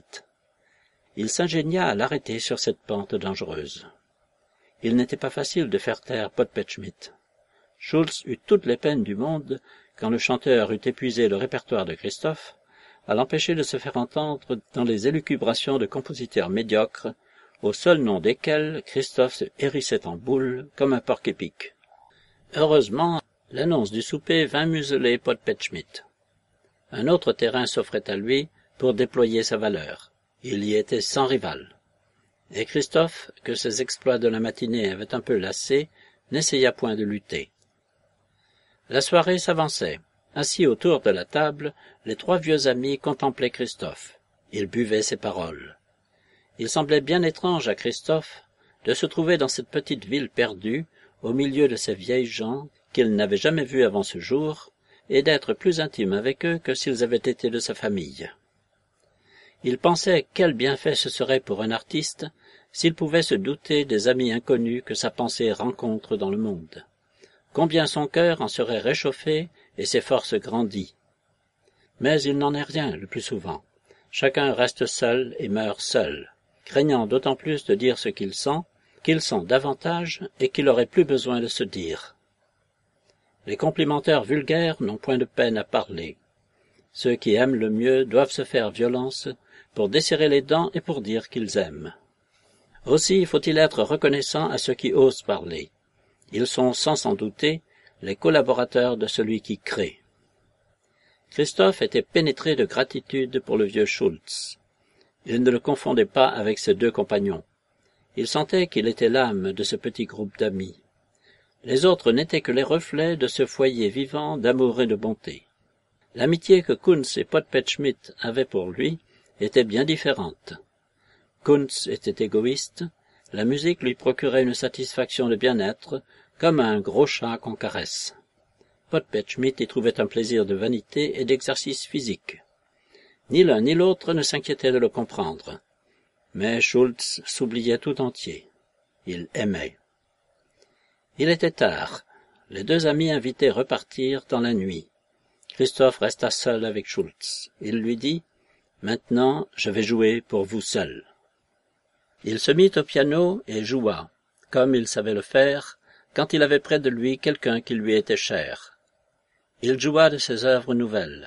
Il s'ingénia à l'arrêter sur cette pente dangereuse. Il n'était pas facile de faire taire Podpetchmit. Schultz eut toutes les peines du monde, quand le chanteur eut épuisé le répertoire de Christophe, à l'empêcher de se faire entendre dans les élucubrations de compositeurs médiocres, au seul nom desquels Christophe se hérissait en boule comme un porc-épic. Heureusement, l'annonce du souper vint museler Podpetchmit. Un autre terrain s'offrait à lui pour déployer sa valeur. Il y était sans rival. Et Christophe, que ses exploits de la matinée avaient un peu lassé, n'essaya point de lutter. La soirée s'avançait. Assis autour de la table, les trois vieux amis contemplaient Christophe. Ils buvaient ses paroles. Il semblait bien étrange à Christophe de se trouver dans cette petite ville perdue, au milieu de ces vieilles gens qu'il n'avait jamais vus avant ce jour, et d'être plus intime avec eux que s'ils avaient été de sa famille. Il pensait quel bienfait ce serait pour un artiste s'il pouvait se douter des amis inconnus que sa pensée rencontre dans le monde. Combien son cœur en serait réchauffé et ses forces grandies. Mais il n'en est rien le plus souvent. Chacun reste seul et meurt seul, craignant d'autant plus de dire ce qu'il sent, qu'il sent davantage et qu'il aurait plus besoin de se dire. Les complimenteurs vulgaires n'ont point de peine à parler. Ceux qui aiment le mieux doivent se faire violence pour desserrer les dents et pour dire qu'ils aiment. Aussi faut-il être reconnaissant à ceux qui osent parler. Ils sont, sans s'en douter, les collaborateurs de celui qui crée. Christophe était pénétré de gratitude pour le vieux Schultz. Il ne le confondait pas avec ses deux compagnons. Il sentait qu'il était l'âme de ce petit groupe d'amis. Les autres n'étaient que les reflets de ce foyer vivant d'amour et de bonté. L'amitié que Kunz et Podpetchmit avaient pour lui était bien différente. Kunz était égoïste, la musique lui procurait une satisfaction de bien-être, comme un gros chat qu'on caresse. Podpetchmit y trouvait un plaisir de vanité et d'exercice physique. Ni l'un ni l'autre ne s'inquiétait de le comprendre. Mais Schultz s'oubliait tout entier. Il aimait. Il était tard. Les deux amis invités repartirent dans la nuit. Christophe resta seul avec Schultz. Il lui dit « Maintenant, je vais jouer pour vous seul. » Il se mit au piano et joua, comme il savait le faire, quand il avait près de lui quelqu'un qui lui était cher. Il joua de ses œuvres nouvelles,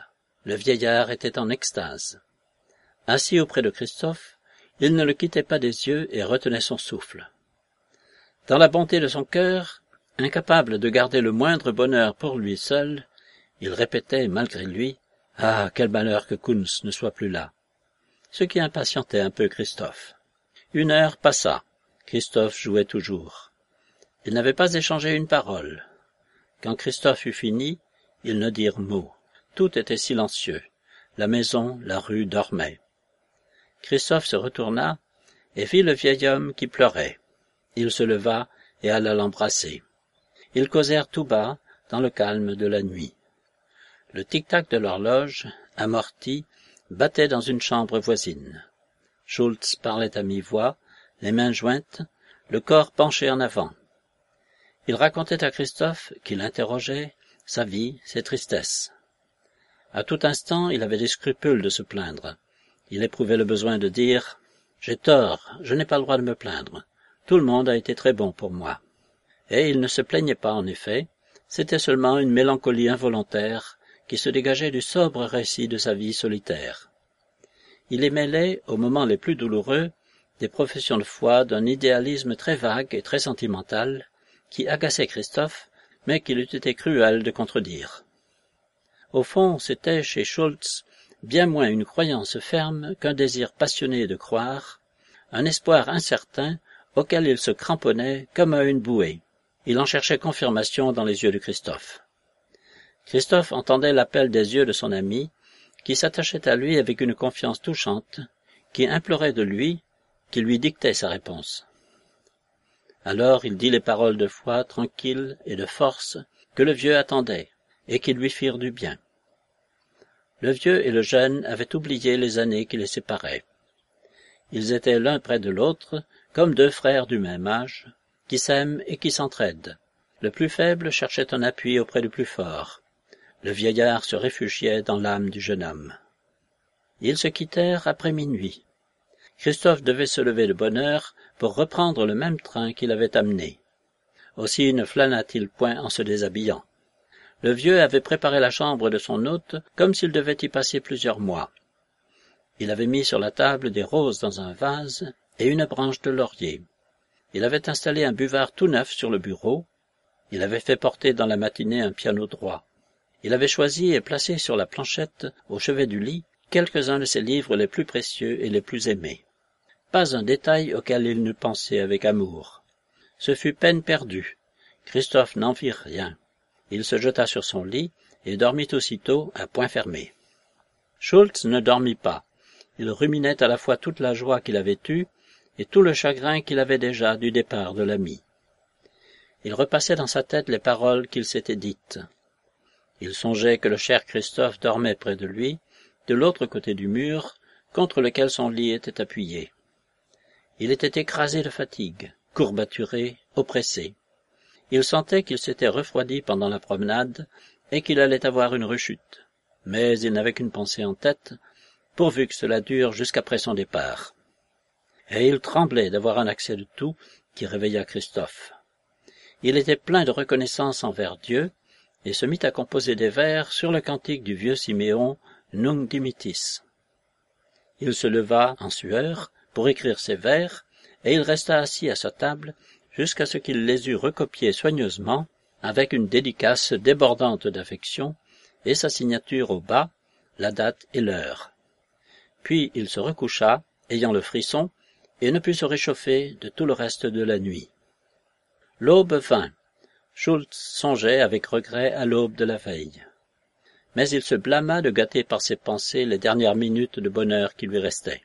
Le vieillard était en extase. Assis auprès de Christophe, il ne le quittait pas des yeux et retenait son souffle. Dans la bonté de son cœur, incapable de garder le moindre bonheur pour lui seul, il répétait malgré lui « Ah, quel malheur que Kunz ne soit plus là !» ce qui impatientait un peu Christophe. Une heure passa. Christophe jouait toujours. Ils n'avaient pas échangé une parole. Quand Christophe eut fini, ils ne dirent mot. Tout était silencieux. La maison, la rue dormaient. Christophe se retourna et vit le vieil homme qui pleurait. Il se leva et alla l'embrasser. Ils causèrent tout bas dans le calme de la nuit. Le tic-tac de l'horloge, amorti, battait dans une chambre voisine. Schultz parlait à mi-voix, les mains jointes, le corps penché en avant. Il racontait à Christophe, qui l'interrogeait, sa vie, ses tristesses. À tout instant, il avait des scrupules de se plaindre. Il éprouvait le besoin de dire « J'ai tort, je n'ai pas le droit de me plaindre. Tout le monde a été très bon pour moi. » Et il ne se plaignait pas, en effet. C'était seulement une mélancolie involontaire qui se dégageait du sobre récit de sa vie solitaire. Il y mêlait, aux moments les plus douloureux, des professions de foi d'un idéalisme très vague et très sentimental, qui agaçait Christophe, mais qu'il eût été cruel de contredire. Au fond, c'était, chez Schultz, bien moins une croyance ferme qu'un désir passionné de croire, un espoir incertain auquel il se cramponnait comme à une bouée. Il en cherchait confirmation dans les yeux de Christophe. Christophe entendait l'appel des yeux de son ami, qui s'attachait à lui avec une confiance touchante, qui implorait de lui, qui lui dictait sa réponse. Alors il dit les paroles de foi tranquilles et de force que le vieux attendait, et qui lui firent du bien. Le vieux et le jeune avaient oublié les années qui les séparaient. Ils étaient l'un près de l'autre, comme deux frères du même âge, qui s'aiment et qui s'entraident. Le plus faible cherchait un appui auprès du plus fort. Le vieillard se réfugiait dans l'âme du jeune homme. Ils se quittèrent après minuit. Christophe devait se lever de bonne heure pour reprendre le même train qu'il avait amené. Aussi ne flâna-t-il point en se déshabillant. Le vieux avait préparé la chambre de son hôte comme s'il devait y passer plusieurs mois. Il avait mis sur la table des roses dans un vase et une branche de laurier. Il avait installé un buvard tout neuf sur le bureau. Il avait fait porter dans la matinée un piano droit. Il avait choisi et placé sur la planchette, au chevet du lit, quelques-uns de ses livres les plus précieux et les plus aimés. Pas un détail auquel il n'eût pensé avec amour. Ce fut peine perdue. Christophe n'en vit rien. Il se jeta sur son lit et dormit aussitôt à poing fermé. Schultz ne dormit pas. Il ruminait à la fois toute la joie qu'il avait eue et tout le chagrin qu'il avait déjà du départ de l'ami. Il repassait dans sa tête les paroles qu'il s'était dites. Il songeait que le cher Christophe dormait près de lui, de l'autre côté du mur, contre lequel son lit était appuyé. Il était écrasé de fatigue, courbaturé, oppressé. Il sentait qu'il s'était refroidi pendant la promenade et qu'il allait avoir une rechute. Mais il n'avait qu'une pensée en tête, pourvu que cela dure jusqu'après son départ. Et il tremblait d'avoir un accès de toux qui réveilla Christophe. Il était plein de reconnaissance envers Dieu et se mit à composer des vers sur le cantique du vieux Siméon « Nunc dimittis ». Il se leva en sueur pour écrire ces vers, et il resta assis à sa table jusqu'à ce qu'il les eût recopiés soigneusement, avec une dédicace débordante d'affection, et sa signature au bas, la date et l'heure. Puis il se recoucha, ayant le frisson, et ne put se réchauffer de tout le reste de la nuit. L'aube vint. Schultz songeait avec regret à l'aube de la veille. Mais il se blâma de gâter par ses pensées les dernières minutes de bonheur qui lui restaient.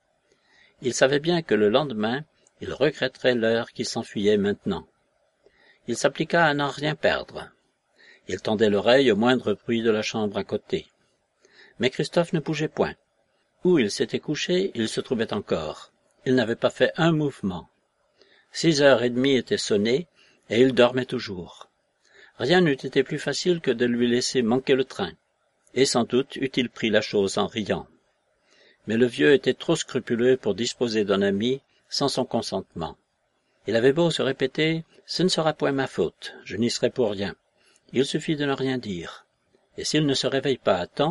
Il savait bien que le lendemain, il regretterait l'heure qui s'enfuyait maintenant. Il s'appliqua à n'en rien perdre. Il tendait l'oreille au moindre bruit de la chambre à côté. Mais Christophe ne bougeait point. Où il s'était couché, il se trouvait encore. Il n'avait pas fait un mouvement. Six heures et demie étaient sonnées, et il dormait toujours. Rien n'eût été plus facile que de lui laisser manquer le train, et sans doute eût-il pris la chose en riant. Mais le vieux était trop scrupuleux pour disposer d'un ami sans son consentement. Il avait beau se répéter « Ce ne sera point ma faute, je n'y serai pour rien. Il suffit de ne rien dire. Et s'il ne se réveille pas à temps,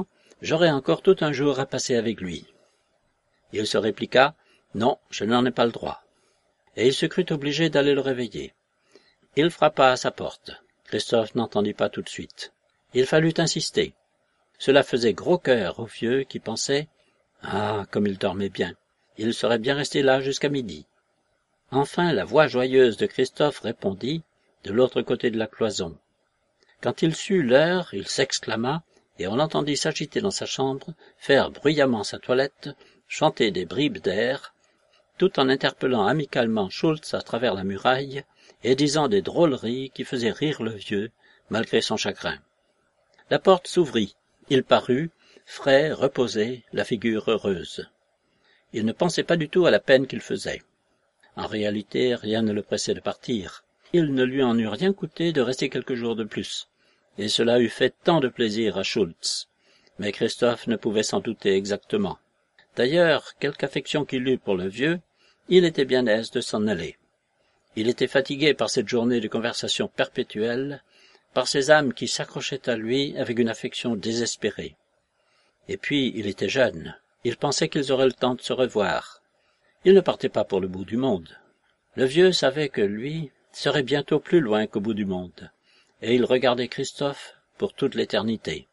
j'aurai encore tout un jour à passer avec lui. Il se répliqua « Non, je n'en ai pas le droit ». Et il se crut obligé d'aller le réveiller. Il frappa à sa porte. Christophe n'entendit pas tout de suite. Il fallut insister. Cela faisait gros cœur au vieux qui pensait « Ah, comme il dormait bien, il serait bien resté là jusqu'à midi ». Enfin, la voix joyeuse de Christophe répondit, de l'autre côté de la cloison. Quand il sut l'heure, il s'exclama, et on l'entendit s'agiter dans sa chambre, faire bruyamment sa toilette, chanter des bribes d'air, tout en interpellant amicalement Schultz à travers la muraille, et disant des drôleries qui faisaient rire le vieux, malgré son chagrin. La porte s'ouvrit, il parut, frais, reposé, la figure heureuse. Il ne pensait pas du tout à la peine qu'il faisait. En réalité, rien ne le pressait de partir. Il ne lui en eût rien coûté de rester quelques jours de plus, et cela eût fait tant de plaisir à Schultz. Mais Christophe ne pouvait s'en douter exactement. D'ailleurs, quelque affection qu'il eût pour le vieux, il était bien aise de s'en aller. Il était fatigué par cette journée de conversation perpétuelle, par ces âmes qui s'accrochaient à lui avec une affection désespérée. Et puis, il était jeune, il pensait qu'ils auraient le temps de se revoir. Il ne partait pas pour le bout du monde. Le vieux savait que lui serait bientôt plus loin qu'au bout du monde, et il regardait Christophe pour toute l'éternité.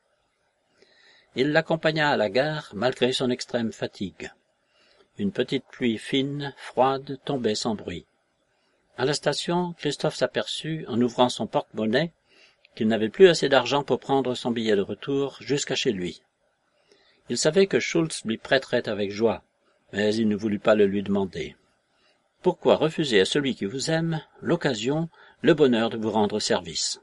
Il l'accompagna à la gare malgré son extrême fatigue. Une petite pluie fine, froide, tombait sans bruit. À la station, Christophe s'aperçut, en ouvrant son porte-monnaie, qu'il n'avait plus assez d'argent pour prendre son billet de retour jusqu'à chez lui. Il savait que Schultz lui prêterait avec joie, mais il ne voulut pas le lui demander. Pourquoi refuser à celui qui vous aime l'occasion, le bonheur de vous rendre service?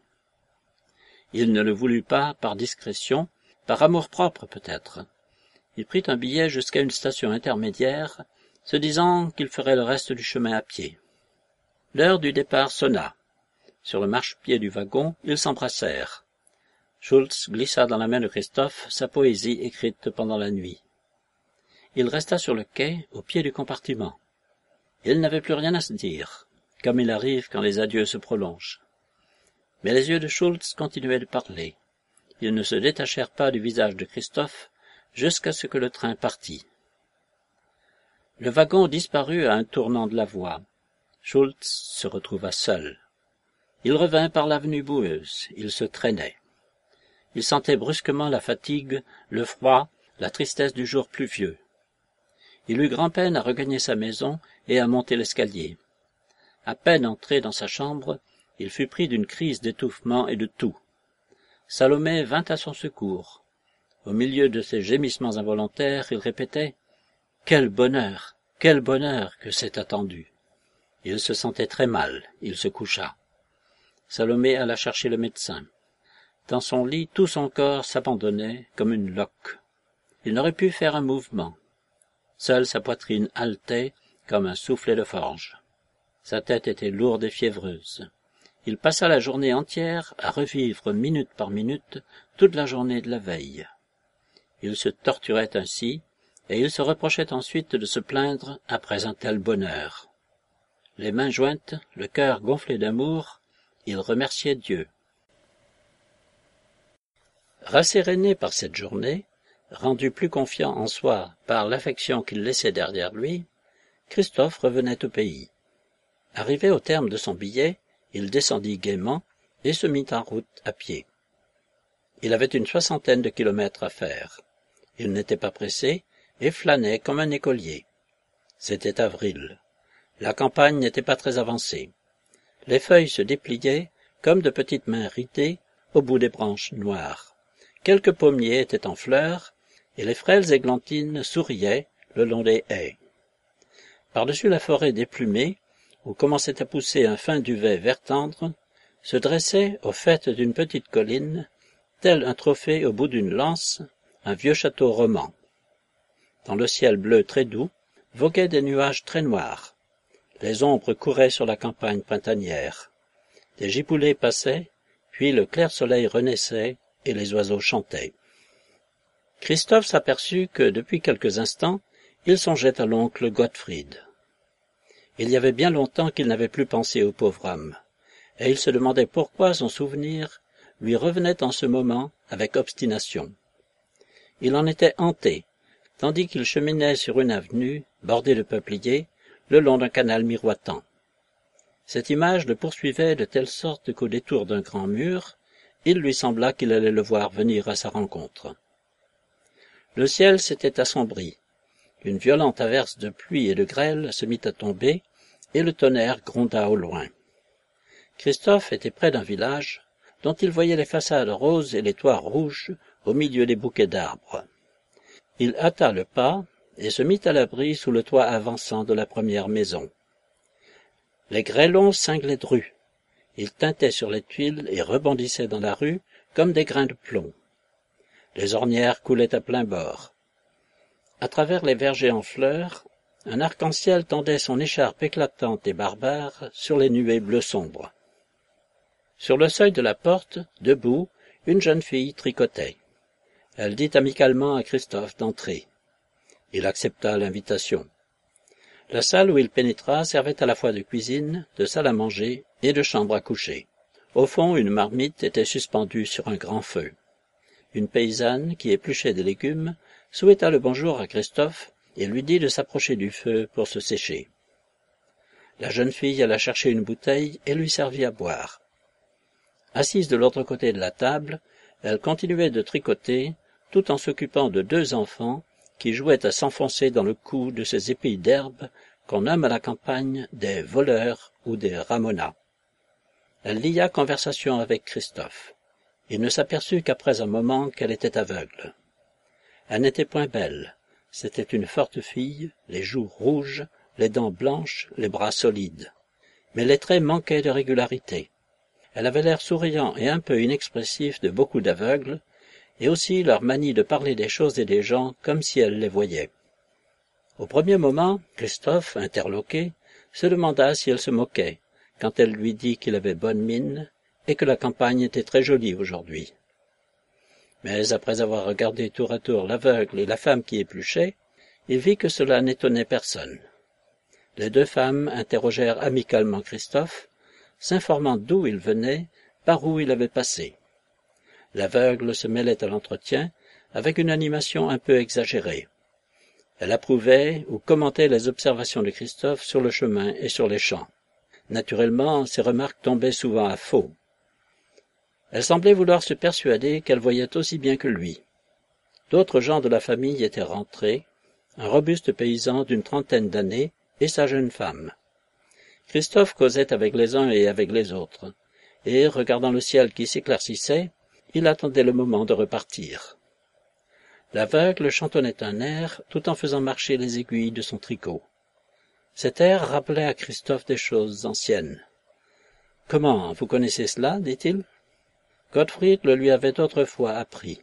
Il ne le voulut pas par discrétion, par amour-propre peut-être. Il prit un billet jusqu'à une station intermédiaire, se disant qu'il ferait le reste du chemin à pied. L'heure du départ sonna. Sur le marchepied du wagon, ils s'embrassèrent. Schultz glissa dans la main de Christophe sa poésie écrite pendant la nuit. Il resta sur le quai, au pied du compartiment. Il n'avait plus rien à se dire, comme il arrive quand les adieux se prolongent. Mais les yeux de Schultz continuaient de parler. Ils ne se détachèrent pas du visage de Christophe jusqu'à ce que le train partît. Le wagon disparut à un tournant de la voie. Schultz se retrouva seul. Il revint par l'avenue boueuse, il se traînait. Il sentait brusquement la fatigue, le froid, la tristesse du jour pluvieux. Il eut grand-peine à regagner sa maison et à monter l'escalier. À peine entré dans sa chambre, il fut pris d'une crise d'étouffement et de toux. Salomé vint à son secours. Au milieu de ses gémissements involontaires, il répétait « Quel bonheur, quel bonheur que c'est attendu !» Il se sentait très mal, il se coucha. Salomé alla chercher le médecin. Dans son lit, tout son corps s'abandonnait comme une loque. Il n'aurait pu faire un mouvement. Seule sa poitrine haletait comme un soufflet de forge. Sa tête était lourde et fiévreuse. Il passa la journée entière à revivre minute par minute toute la journée de la veille. Il se torturait ainsi, et il se reprochait ensuite de se plaindre après un tel bonheur. Les mains jointes, le cœur gonflé d'amour, il remerciait Dieu. Rasséréné par cette journée, rendu plus confiant en soi par l'affection qu'il laissait derrière lui, Christophe revenait au pays. Arrivé au terme de son billet, il descendit gaiement et se mit en route à pied. Il avait une soixantaine de kilomètres à faire. Il n'était pas pressé et flânait comme un écolier. C'était avril. La campagne n'était pas très avancée. Les feuilles se dépliaient comme de petites mains ridées au bout des branches noires. Quelques pommiers étaient en fleurs et les frêles églantines souriaient le long des haies. Par-dessus la forêt déplumée, où commençait à pousser un fin duvet vert tendre, se dressait, au faîte d'une petite colline, tel un trophée au bout d'une lance, un vieux château roman. Dans le ciel bleu très doux, voguaient des nuages très noirs. Les ombres couraient sur la campagne printanière. Des giboulées passaient, puis le clair soleil renaissait et les oiseaux chantaient. Christophe s'aperçut que, depuis quelques instants, il songeait à l'oncle Gottfried. Il y avait bien longtemps qu'il n'avait plus pensé au pauvre homme, et il se demandait pourquoi son souvenir lui revenait en ce moment avec obstination. il en était hanté, tandis qu'il cheminait sur une avenue, bordée de peupliers, le long d'un canal miroitant. Cette image le poursuivait de telle sorte qu'au détour d'un grand mur, il lui sembla qu'il allait le voir venir à sa rencontre. Le ciel s'était assombri. Une violente averse de pluie et de grêle se mit à tomber, et le tonnerre gronda au loin. Christophe était près d'un village, dont il voyait les façades roses et les toits rouges au milieu des bouquets d'arbres. Il hâta le pas et se mit à l'abri sous le toit avançant de la première maison. Les grêlons cinglaient dru. Ils tintaient sur les tuiles et rebondissaient dans la rue comme des grains de plomb. Les ornières coulaient à plein bord. À travers les vergers en fleurs, un arc-en-ciel tendait son écharpe éclatante et barbare sur les nuées bleu sombre. Sur le seuil de la porte, debout, une jeune fille tricotait. Elle dit amicalement à Christophe d'entrer. Il accepta l'invitation. La salle où il pénétra servait à la fois de cuisine, de salle à manger et de chambre à coucher. Au fond, une marmite était suspendue sur un grand feu. Une paysanne, qui épluchait des légumes, souhaita le bonjour à Christophe et lui dit de s'approcher du feu pour se sécher. La jeune fille alla chercher une bouteille et lui servit à boire. Assise de l'autre côté de la table, elle continuait de tricoter, tout en s'occupant de deux enfants qui jouaient à s'enfoncer dans le cou de ces épis d'herbe qu'on nomme à la campagne des voleurs ou des ramonas. Elle lia conversation avec Christophe. Il ne s'aperçut qu'après un moment qu'elle était aveugle. Elle n'était point belle. C'était une forte fille, les joues rouges, les dents blanches, les bras solides. Mais les traits manquaient de régularité. Elle avait l'air souriant et un peu inexpressif de beaucoup d'aveugles, et aussi leur manie de parler des choses et des gens comme si elle les voyait. Au premier moment, Christophe, interloqué, se demanda si elle se moquait, quand elle lui dit qu'il avait bonne mine et que la campagne était très jolie aujourd'hui. Mais après avoir regardé tour à tour l'aveugle et la femme qui épluchait, il vit que cela n'étonnait personne. Les deux femmes interrogèrent amicalement Christophe, s'informant d'où il venait, par où il avait passé. L'aveugle se mêlait à l'entretien avec une animation un peu exagérée. Elle approuvait ou commentait les observations de Christophe sur le chemin et sur les champs. Naturellement, ces remarques tombaient souvent à faux. Elle semblait vouloir se persuader qu'elle voyait aussi bien que lui. D'autres gens de la famille étaient rentrés, un robuste paysan d'une trentaine d'années et sa jeune femme. Christophe causait avec les uns et avec les autres, et, regardant le ciel qui s'éclaircissait, il attendait le moment de repartir. L'aveugle chantonnait un air tout en faisant marcher les aiguilles de son tricot. Cet air rappelait à Christophe des choses anciennes. « Comment, vous connaissez cela ?» dit-il. Gottfried le lui avait autrefois appris.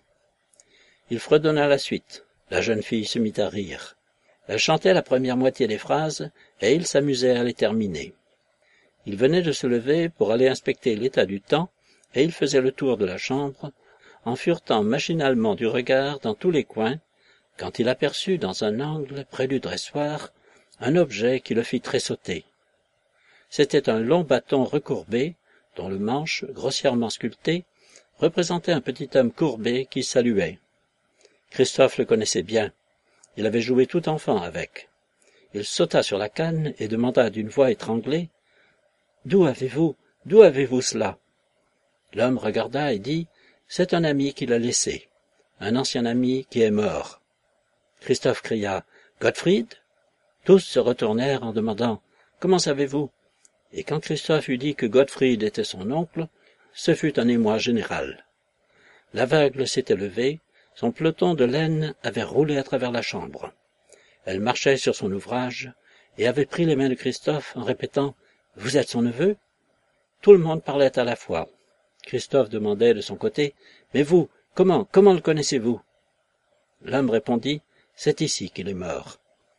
Il fredonna la suite. La jeune fille se mit à rire. Elle chantait la première moitié des phrases, et il s'amusait à les terminer. Il venait de se lever pour aller inspecter l'état du temps, et il faisait le tour de la chambre, en furetant machinalement du regard dans tous les coins, quand il aperçut dans un angle, près du dressoir, un objet qui le fit tressauter. C'était un long bâton recourbé, dont le manche, grossièrement sculpté, représentait un petit homme courbé qui saluait. Christophe le connaissait bien. Il avait joué tout enfant avec. Il sauta sur la canne et demanda d'une voix étranglée « D'où avez-vous, d'où avez-vous cela ?» L'homme regarda et dit « C'est un ami qui l'a laissé, un ancien ami qui est mort. » Christophe cria « Gottfried ?» Tous se retournèrent en demandant « Comment savez-vous » Et quand Christophe eut dit que Gottfried était son oncle, ce fut un émoi général. L'aveugle s'était levé, son peloton de laine avait roulé à travers la chambre. Elle marchait sur son ouvrage et avait pris les mains de Christophe en répétant « Vous êtes son neveu ?» Tout le monde parlait à la fois. Christophe demandait de son côté « Mais vous, comment, comment le connaissez-vous » L'homme répondit « C'est ici qu'il est mort. »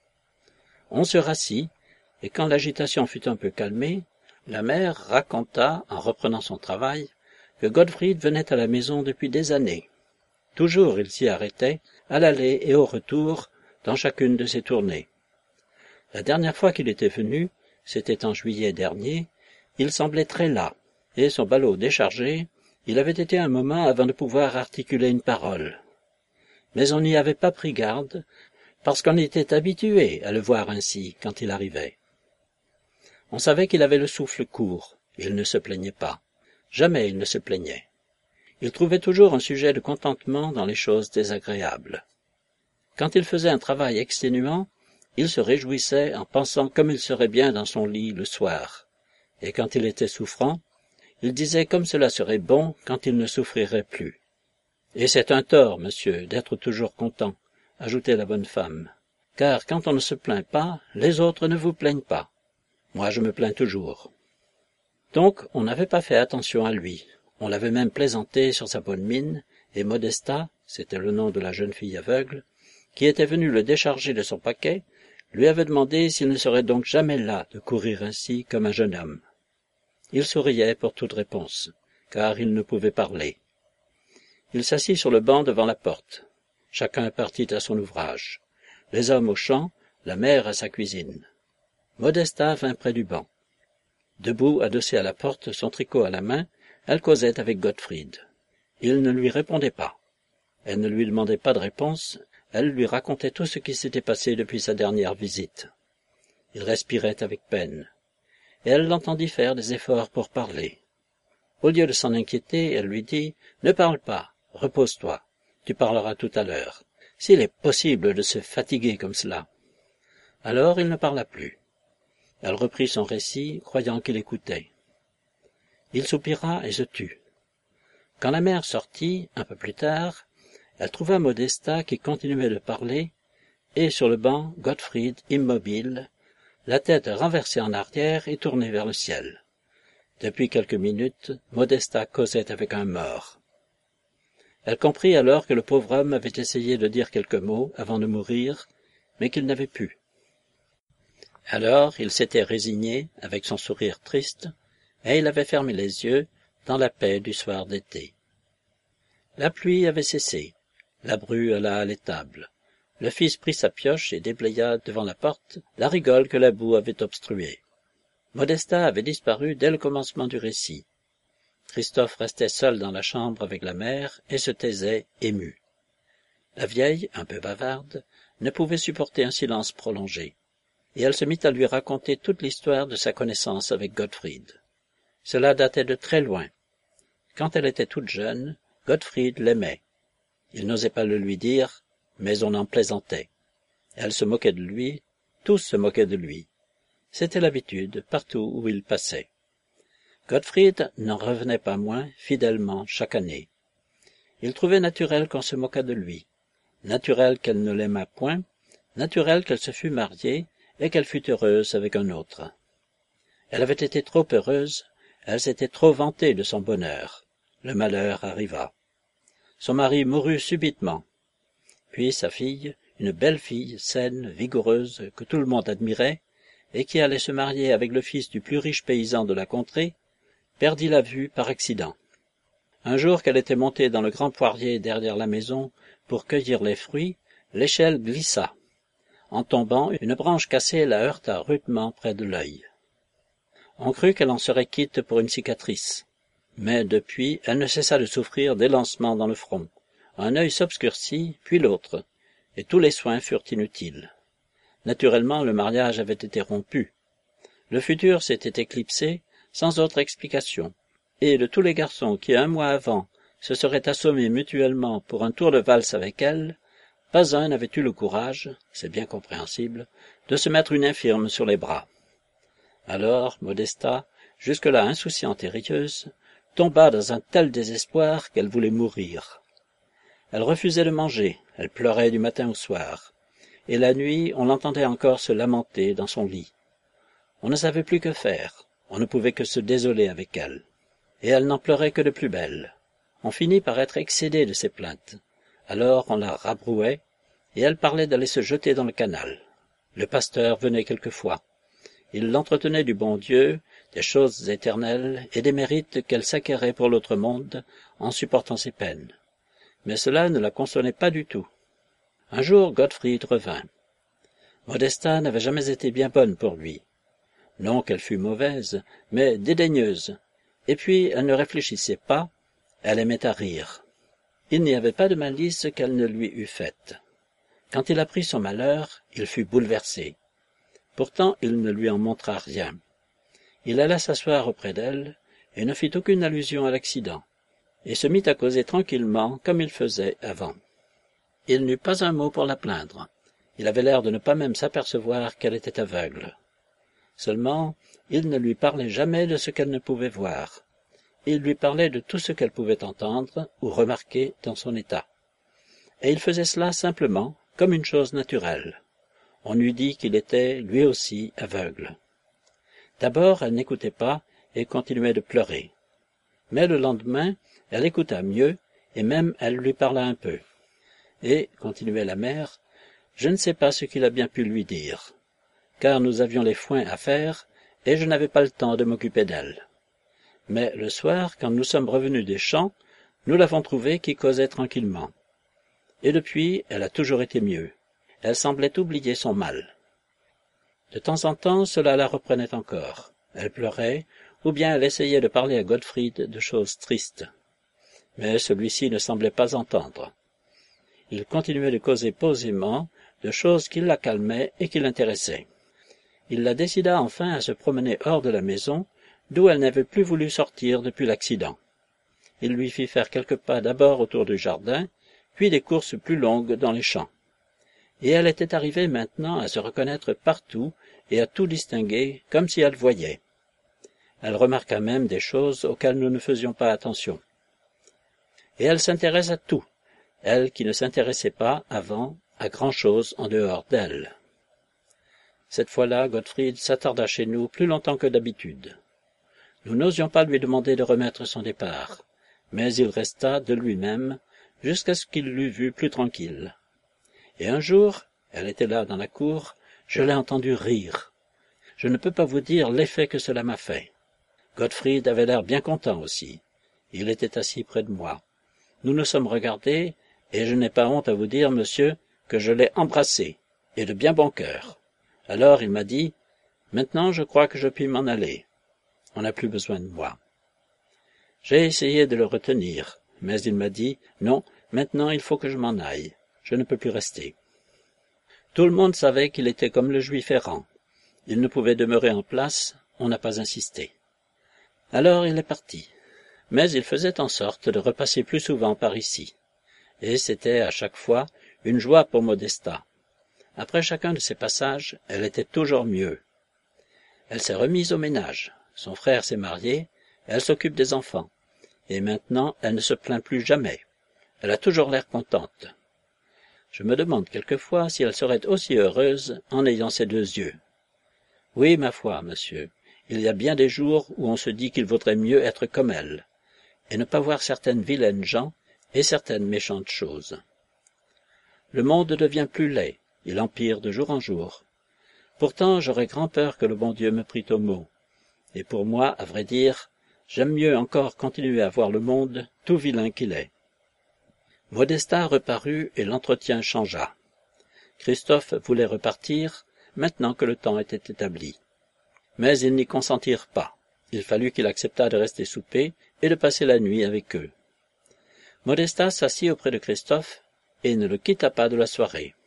On se rassit, et quand l'agitation fut un peu calmée, la mère raconta, en reprenant son travail, que Gottfried venait à la maison depuis des années. Toujours il s'y arrêtait, à l'aller et au retour, dans chacune de ses tournées. La dernière fois qu'il était venu, c'était en juillet dernier, il semblait très las, et son ballot déchargé, il avait été un moment avant de pouvoir articuler une parole. mais on n'y avait pas pris garde, parce qu'on était habitué à le voir ainsi quand il arrivait. On savait qu'il avait le souffle court, il ne se plaignait pas. Jamais il ne se plaignait. Il trouvait toujours un sujet de contentement dans les choses désagréables. Quand il faisait un travail exténuant, il se réjouissait en pensant comme il serait bien dans son lit le soir. Et quand il était souffrant, il disait comme cela serait bon quand il ne souffrirait plus. Et c'est un tort, monsieur, d'être toujours content, ajoutait la bonne femme. Car quand on ne se plaint pas, les autres ne vous plaignent pas. Moi, je me plains toujours. Donc, on n'avait pas fait attention à lui. On l'avait même plaisanté sur sa bonne mine, et Modesta, c'était le nom de la jeune fille aveugle, qui était venue le décharger de son paquet, lui avait demandé s'il ne serait donc jamais las de courir ainsi comme un jeune homme. Il souriait pour toute réponse, car il ne pouvait parler. Il s'assit sur le banc devant la porte. Chacun partit à son ouvrage. Les hommes au champ, la mère à sa cuisine. Modesta vint près du banc. Debout, adossée à la porte, son tricot à la main, elle causait avec Gottfried. Il ne lui répondait pas. Elle ne lui demandait pas de réponse, elle lui racontait tout ce qui s'était passé depuis sa dernière visite. Il respirait avec peine, et elle l'entendit faire des efforts pour parler. Au lieu de s'en inquiéter, elle lui dit « Ne parle pas, repose-toi, tu parleras tout à l'heure. S'il est possible de se fatiguer comme cela. » Alors il ne parla plus. Elle reprit son récit, croyant qu'il écoutait. Il soupira et se tut. Quand la mère sortit, un peu plus tard, elle trouva Modesta qui continuait de parler, et sur le banc, Gottfried, immobile, la tête renversée en arrière et tournée vers le ciel. Depuis quelques minutes, Modesta causait avec un mort. Elle comprit alors que le pauvre homme avait essayé de dire quelques mots avant de mourir, mais qu'il n'avait pu. Alors il s'était résigné, avec son sourire triste, et il avait fermé les yeux dans la paix du soir d'été. La pluie avait cessé, la bru alla à l'étable. Le fils prit sa pioche et déblaya devant la porte la rigole que la boue avait obstruée. Modesta avait disparu dès le commencement du récit. Christophe restait seul dans la chambre avec la mère et se taisait, ému. La vieille, un peu bavarde, ne pouvait supporter un silence prolongé, et elle se mit à lui raconter toute l'histoire de sa connaissance avec Gottfried. Cela datait de très loin. Quand elle était toute jeune, Gottfried l'aimait. Il n'osait pas le lui dire, mais on en plaisantait. Elle se moquait de lui, tous se moquaient de lui. C'était l'habitude partout où il passait. Gottfried n'en revenait pas moins fidèlement chaque année. Il trouvait naturel qu'on se moquât de lui, naturel qu'elle ne l'aimât point, naturel qu'elle se fût mariée et qu'elle fût heureuse avec un autre. Elle avait été trop heureuse, elle s'était trop vantée de son bonheur. Le malheur arriva. Son mari mourut subitement. Puis sa fille, une belle fille, saine, vigoureuse, que tout le monde admirait, et qui allait se marier avec le fils du plus riche paysan de la contrée, perdit la vue par accident. Un jour qu'elle était montée dans le grand poirier derrière la maison pour cueillir les fruits, l'échelle glissa. En tombant, une branche cassée la heurta rudement près de l'œil. On crut qu'elle en serait quitte pour une cicatrice. Mais depuis, elle ne cessa de souffrir des lancements dans le front. Un œil s'obscurcit, puis l'autre, et tous les soins furent inutiles. Naturellement, le mariage avait été rompu. Le futur s'était éclipsé, sans autre explication, et de tous les garçons qui, un mois avant, se seraient assommés mutuellement pour un tour de valse avec elle, pas un n'avait eu le courage, c'est bien compréhensible, de se mettre une infirme sur les bras. Alors, Modesta, jusque-là insouciante et rieuse, tomba dans un tel désespoir qu'elle voulait mourir. Elle refusait de manger, elle pleurait du matin au soir, et la nuit on l'entendait encore se lamenter dans son lit. On ne savait plus que faire, on ne pouvait que se désoler avec elle, et elle n'en pleurait que de plus belle. On finit par être excédé de ses plaintes, alors on la rabrouait, et elle parlait d'aller se jeter dans le canal. Le pasteur venait quelquefois. Il l'entretenait du bon Dieu, des choses éternelles et des mérites qu'elle s'acquérait pour l'autre monde en supportant ses peines. Mais cela ne la consolait pas du tout. Un jour, Gottfried revint. Modesta n'avait jamais été bien bonne pour lui. Non qu'elle fût mauvaise, mais dédaigneuse. Et puis, elle ne réfléchissait pas, elle aimait à rire. Il n'y avait pas de malice qu'elle ne lui eût faite. Quand il apprit son malheur, il fut bouleversé. Pourtant, il ne lui en montra rien. Il alla s'asseoir auprès d'elle et ne fit aucune allusion à l'accident, et se mit à causer tranquillement comme il faisait avant. Il n'eut pas un mot pour la plaindre. Il avait l'air de ne pas même s'apercevoir qu'elle était aveugle. Seulement, il ne lui parlait jamais de ce qu'elle ne pouvait voir. Il lui parlait de tout ce qu'elle pouvait entendre ou remarquer dans son état. Et il faisait cela simplement, comme une chose naturelle. On eût dit qu'il était, lui aussi, aveugle. D'abord, elle n'écoutait pas et continuait de pleurer. Mais le lendemain, elle écouta mieux, et même elle lui parla un peu. Et, continuait la mère, je ne sais pas ce qu'il a bien pu lui dire, car nous avions les foins à faire, et je n'avais pas le temps de m'occuper d'elle. Mais le soir, quand nous sommes revenus des champs, nous l'avons trouvée qui causait tranquillement. Et depuis, elle a toujours été mieux. Elle semblait oublier son mal. De temps en temps, cela la reprenait encore. Elle pleurait, ou bien elle essayait de parler à Gottfried de choses tristes. Mais celui-ci ne semblait pas entendre. Il continuait de causer posément de choses qui la calmaient et qui l'intéressaient. Il la décida enfin à se promener hors de la maison, d'où elle n'avait plus voulu sortir depuis l'accident. Il lui fit faire quelques pas d'abord autour du jardin, puis des courses plus longues dans les champs. Et elle était arrivée maintenant à se reconnaître partout et à tout distinguer, comme si elle voyait. Elle remarqua même des choses auxquelles nous ne faisions pas attention. Et elle s'intéresse à tout, elle qui ne s'intéressait pas, avant, à grand-chose en dehors d'elle. Cette fois-là, Gottfried s'attarda chez nous plus longtemps que d'habitude. Nous n'osions pas lui demander de remettre son départ, mais il resta de lui-même jusqu'à ce qu'il l'eût vue plus tranquille. Et un jour, elle était là dans la cour, je l'ai entendue rire. Je ne peux pas vous dire l'effet que cela m'a fait. Gottfried avait l'air bien content aussi. Il était assis près de moi. Nous nous sommes regardés, et je n'ai pas honte à vous dire, monsieur, que je l'ai embrassé, et de bien bon cœur. Alors il m'a dit, « Maintenant je crois que je puis m'en aller. On n'a plus besoin de moi. » J'ai essayé de le retenir, mais il m'a dit, « Non, maintenant il faut que je m'en aille. Je ne peux plus rester. » Tout le monde savait qu'il était comme le juif errant. Il ne pouvait demeurer en place, on n'a pas insisté. Alors il est parti. Mais il faisait en sorte de repasser plus souvent par ici. Et c'était à chaque fois une joie pour Modesta. Après chacun de ces passages, elle était toujours mieux. Elle s'est remise au ménage. Son frère s'est marié, elle s'occupe des enfants. Et maintenant, elle ne se plaint plus jamais. Elle a toujours l'air contente. Je me demande quelquefois si elle serait aussi heureuse en ayant ses deux yeux. Oui, ma foi, monsieur, il y a bien des jours où on se dit qu'il vaudrait mieux être comme elle, et ne pas voir certaines vilaines gens et certaines méchantes choses. Le monde devient plus laid, il empire de jour en jour. Pourtant, j'aurais grand peur que le bon Dieu me prît au mot. Et pour moi, à vrai dire, j'aime mieux encore continuer à voir le monde tout vilain qu'il est. Modesta reparut et l'entretien changea. Christophe voulait repartir, maintenant que le temps était établi. Mais ils n'y consentirent pas. Il fallut qu'il acceptât de rester souper et de passer la nuit avec eux. Modesta s'assit auprès de Christophe et ne le quitta pas de la soirée.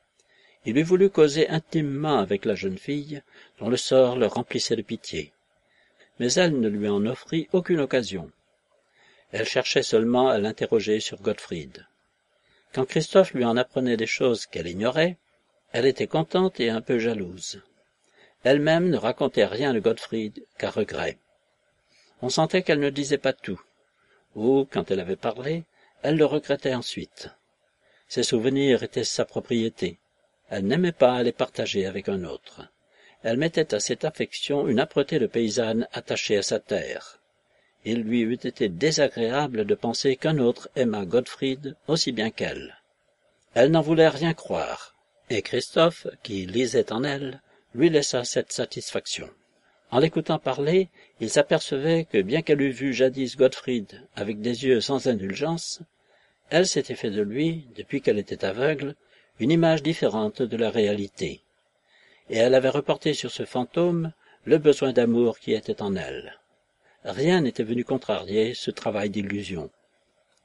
Il eût voulu causer intimement avec la jeune fille, dont le sort le remplissait de pitié. Mais elle ne lui en offrit aucune occasion. Elle cherchait seulement à l'interroger sur Gottfried. Quand Christophe lui en apprenait des choses qu'elle ignorait, elle était contente et un peu jalouse. Elle-même ne racontait rien de Gottfried qu'à regret. On sentait qu'elle ne disait pas tout, ou, quand elle avait parlé, elle le regrettait ensuite. Ses souvenirs étaient sa propriété. Elle n'aimait pas à les partager avec un autre. Elle mettait à cette affection une âpreté de paysanne attachée à sa terre. Il lui eût été désagréable de penser qu'un autre aimât Gottfried aussi bien qu'elle. Elle n'en voulait rien croire, et Christophe, qui lisait en elle, lui laissa cette satisfaction. En l'écoutant parler, il s'apercevait que bien qu'elle eût vu jadis Gottfried avec des yeux sans indulgence, elle s'était fait de lui, depuis qu'elle était aveugle, une image différente de la réalité. Et elle avait reporté sur ce fantôme le besoin d'amour qui était en elle. Rien n'était venu contrarier ce travail d'illusion.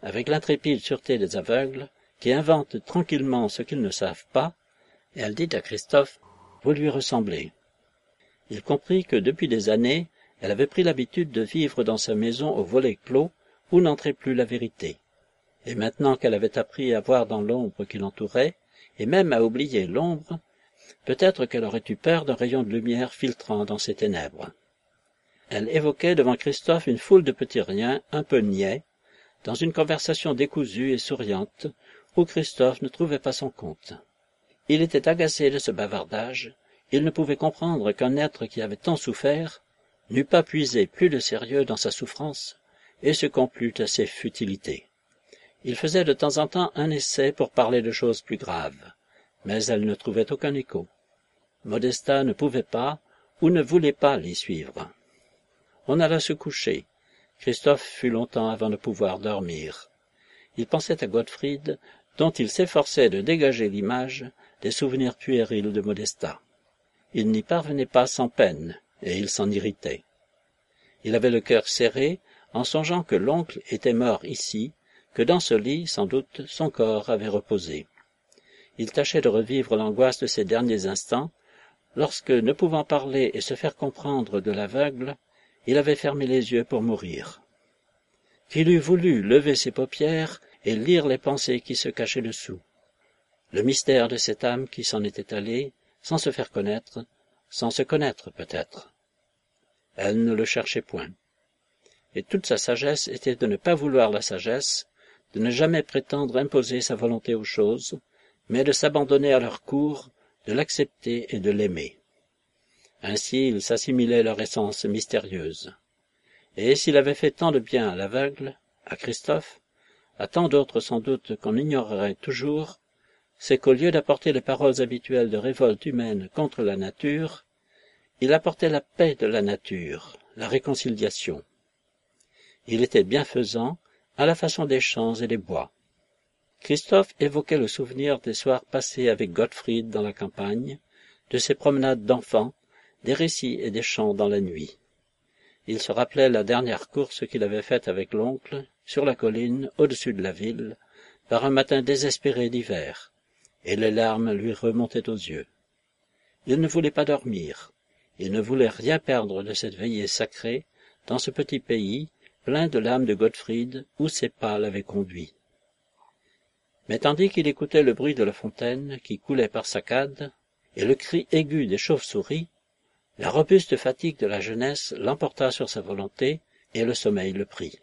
avec l'intrépide sûreté des aveugles, qui inventent tranquillement ce qu'ils ne savent pas, et elle dit à Christophe « Vous lui ressemblez ». Il comprit que depuis des années, elle avait pris l'habitude de vivre dans sa maison au volet clos, où n'entrait plus la vérité. Et maintenant qu'elle avait appris à voir dans l'ombre qui l'entourait, et même à oublier l'ombre, peut-être qu'elle aurait eu peur d'un rayon de lumière filtrant dans ces ténèbres. Elle évoquait devant Christophe une foule de petits riens un peu niais, dans une conversation décousue et souriante, où Christophe ne trouvait pas son compte. Il était agacé de ce bavardage, il ne pouvait comprendre qu'un être qui avait tant souffert n'eût pas puisé plus de sérieux dans sa souffrance et se complût à ses futilités. Il faisait de temps en temps un essai pour parler de choses plus graves, mais elle ne trouvait aucun écho. Modesta ne pouvait pas ou ne voulait pas l'y suivre. On alla se coucher. Christophe fut longtemps avant de pouvoir dormir. Il pensait à Gottfried, dont il s'efforçait de dégager l'image des souvenirs puérils de Modesta. Il n'y parvenait pas sans peine, et il s'en irritait. Il avait le cœur serré en songeant que l'oncle était mort ici, que dans ce lit, sans doute, son corps avait reposé. Il tâchait de revivre l'angoisse de ces derniers instants, lorsque, ne pouvant parler et se faire comprendre de l'aveugle, il avait fermé les yeux pour mourir. Qu'il eût voulu lever ses paupières et lire les pensées qui se cachaient dessous. Le mystère de cette âme qui s'en était allée, sans se faire connaître, sans se connaître peut-être. Elle ne le cherchait point. Et toute sa sagesse était de ne pas vouloir la sagesse, de ne jamais prétendre imposer sa volonté aux choses, mais de s'abandonner à leur cours, de l'accepter et de l'aimer. Ainsi il s'assimilait leur essence mystérieuse. Et s'il avait fait tant de bien à l'aveugle, à Christophe, à tant d'autres sans doute qu'on ignorerait toujours, c'est qu'au lieu d'apporter les paroles habituelles de révolte humaine contre la nature, il apportait la paix de la nature, la réconciliation. Il était bienfaisant à la façon des champs et des bois. Christophe évoquait le souvenir des soirs passés avec Gottfried dans la campagne, de ses promenades d'enfants, des récits et des chants dans la nuit. Il se rappelait la dernière course qu'il avait faite avec l'oncle, sur la colline, au-dessus de la ville, par un matin désespéré d'hiver, et les larmes lui remontaient aux yeux. Il ne voulait pas dormir, il ne voulait rien perdre de cette veillée sacrée, dans ce petit pays, plein de l'âme de Gottfried, où ses pas l'avaient conduit. Mais tandis qu'il écoutait le bruit de la fontaine qui coulait par saccades, et le cri aigu des chauves-souris, la robuste fatigue de la jeunesse l'emporta sur sa volonté, et le sommeil le prit.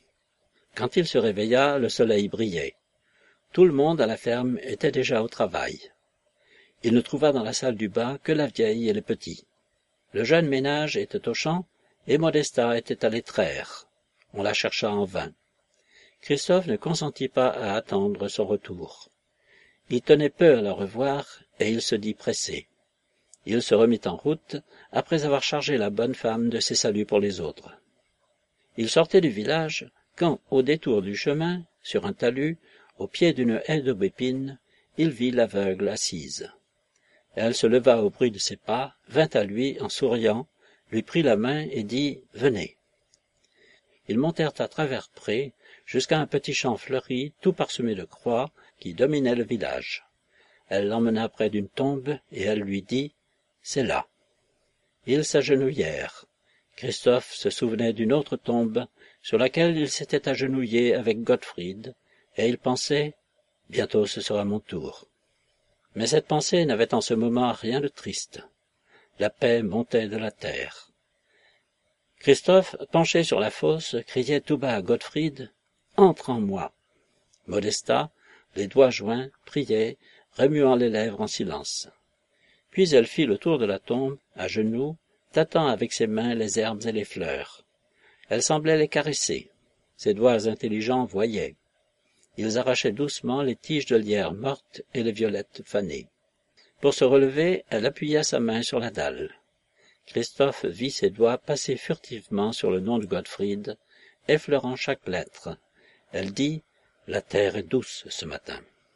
Quand il se réveilla, le soleil brillait. Tout le monde à la ferme était déjà au travail. Il ne trouva dans la salle du bas que la vieille et les petits. Le jeune ménage était au champ, et Modesta était allée traire. On la chercha en vain. Christophe ne consentit pas à attendre son retour. Il tenait peu à la revoir, et il se dit pressé. Il se remit en route, après avoir chargé la bonne femme de ses saluts pour les autres. Il sortait du village, quand, au détour du chemin, sur un talus, au pied d'une haie d'aubépines, il vit l'aveugle assise. Elle se leva au bruit de ses pas, vint à lui en souriant, lui prit la main et dit « Venez ». Ils montèrent à travers prés, jusqu'à un petit champ fleuri, tout parsemé de croix, qui dominait le village. Elle l'emmena près d'une tombe, et elle lui dit « C'est là ». Ils s'agenouillèrent. Christophe se souvenait d'une autre tombe, sur laquelle il s'était agenouillé avec Gottfried, et il pensait « Bientôt ce sera mon tour ». Mais cette pensée n'avait en ce moment rien de triste. La paix montait de la terre. Christophe, penché sur la fosse, criait tout bas à Gottfried « Entre en moi ». Modesta, les doigts joints, priait, remuant les lèvres en silence. Puis elle fit le tour de la tombe, à genoux, tâtant avec ses mains les herbes et les fleurs. Elle semblait les caresser. Ses doigts intelligents voyaient. Ils arrachaient doucement les tiges de lierre mortes et les violettes fanées. Pour se relever, elle appuya sa main sur la dalle. Christophe vit ses doigts passer furtivement sur le nom de Gottfried, effleurant chaque lettre. Elle dit « La terre est douce ce matin ».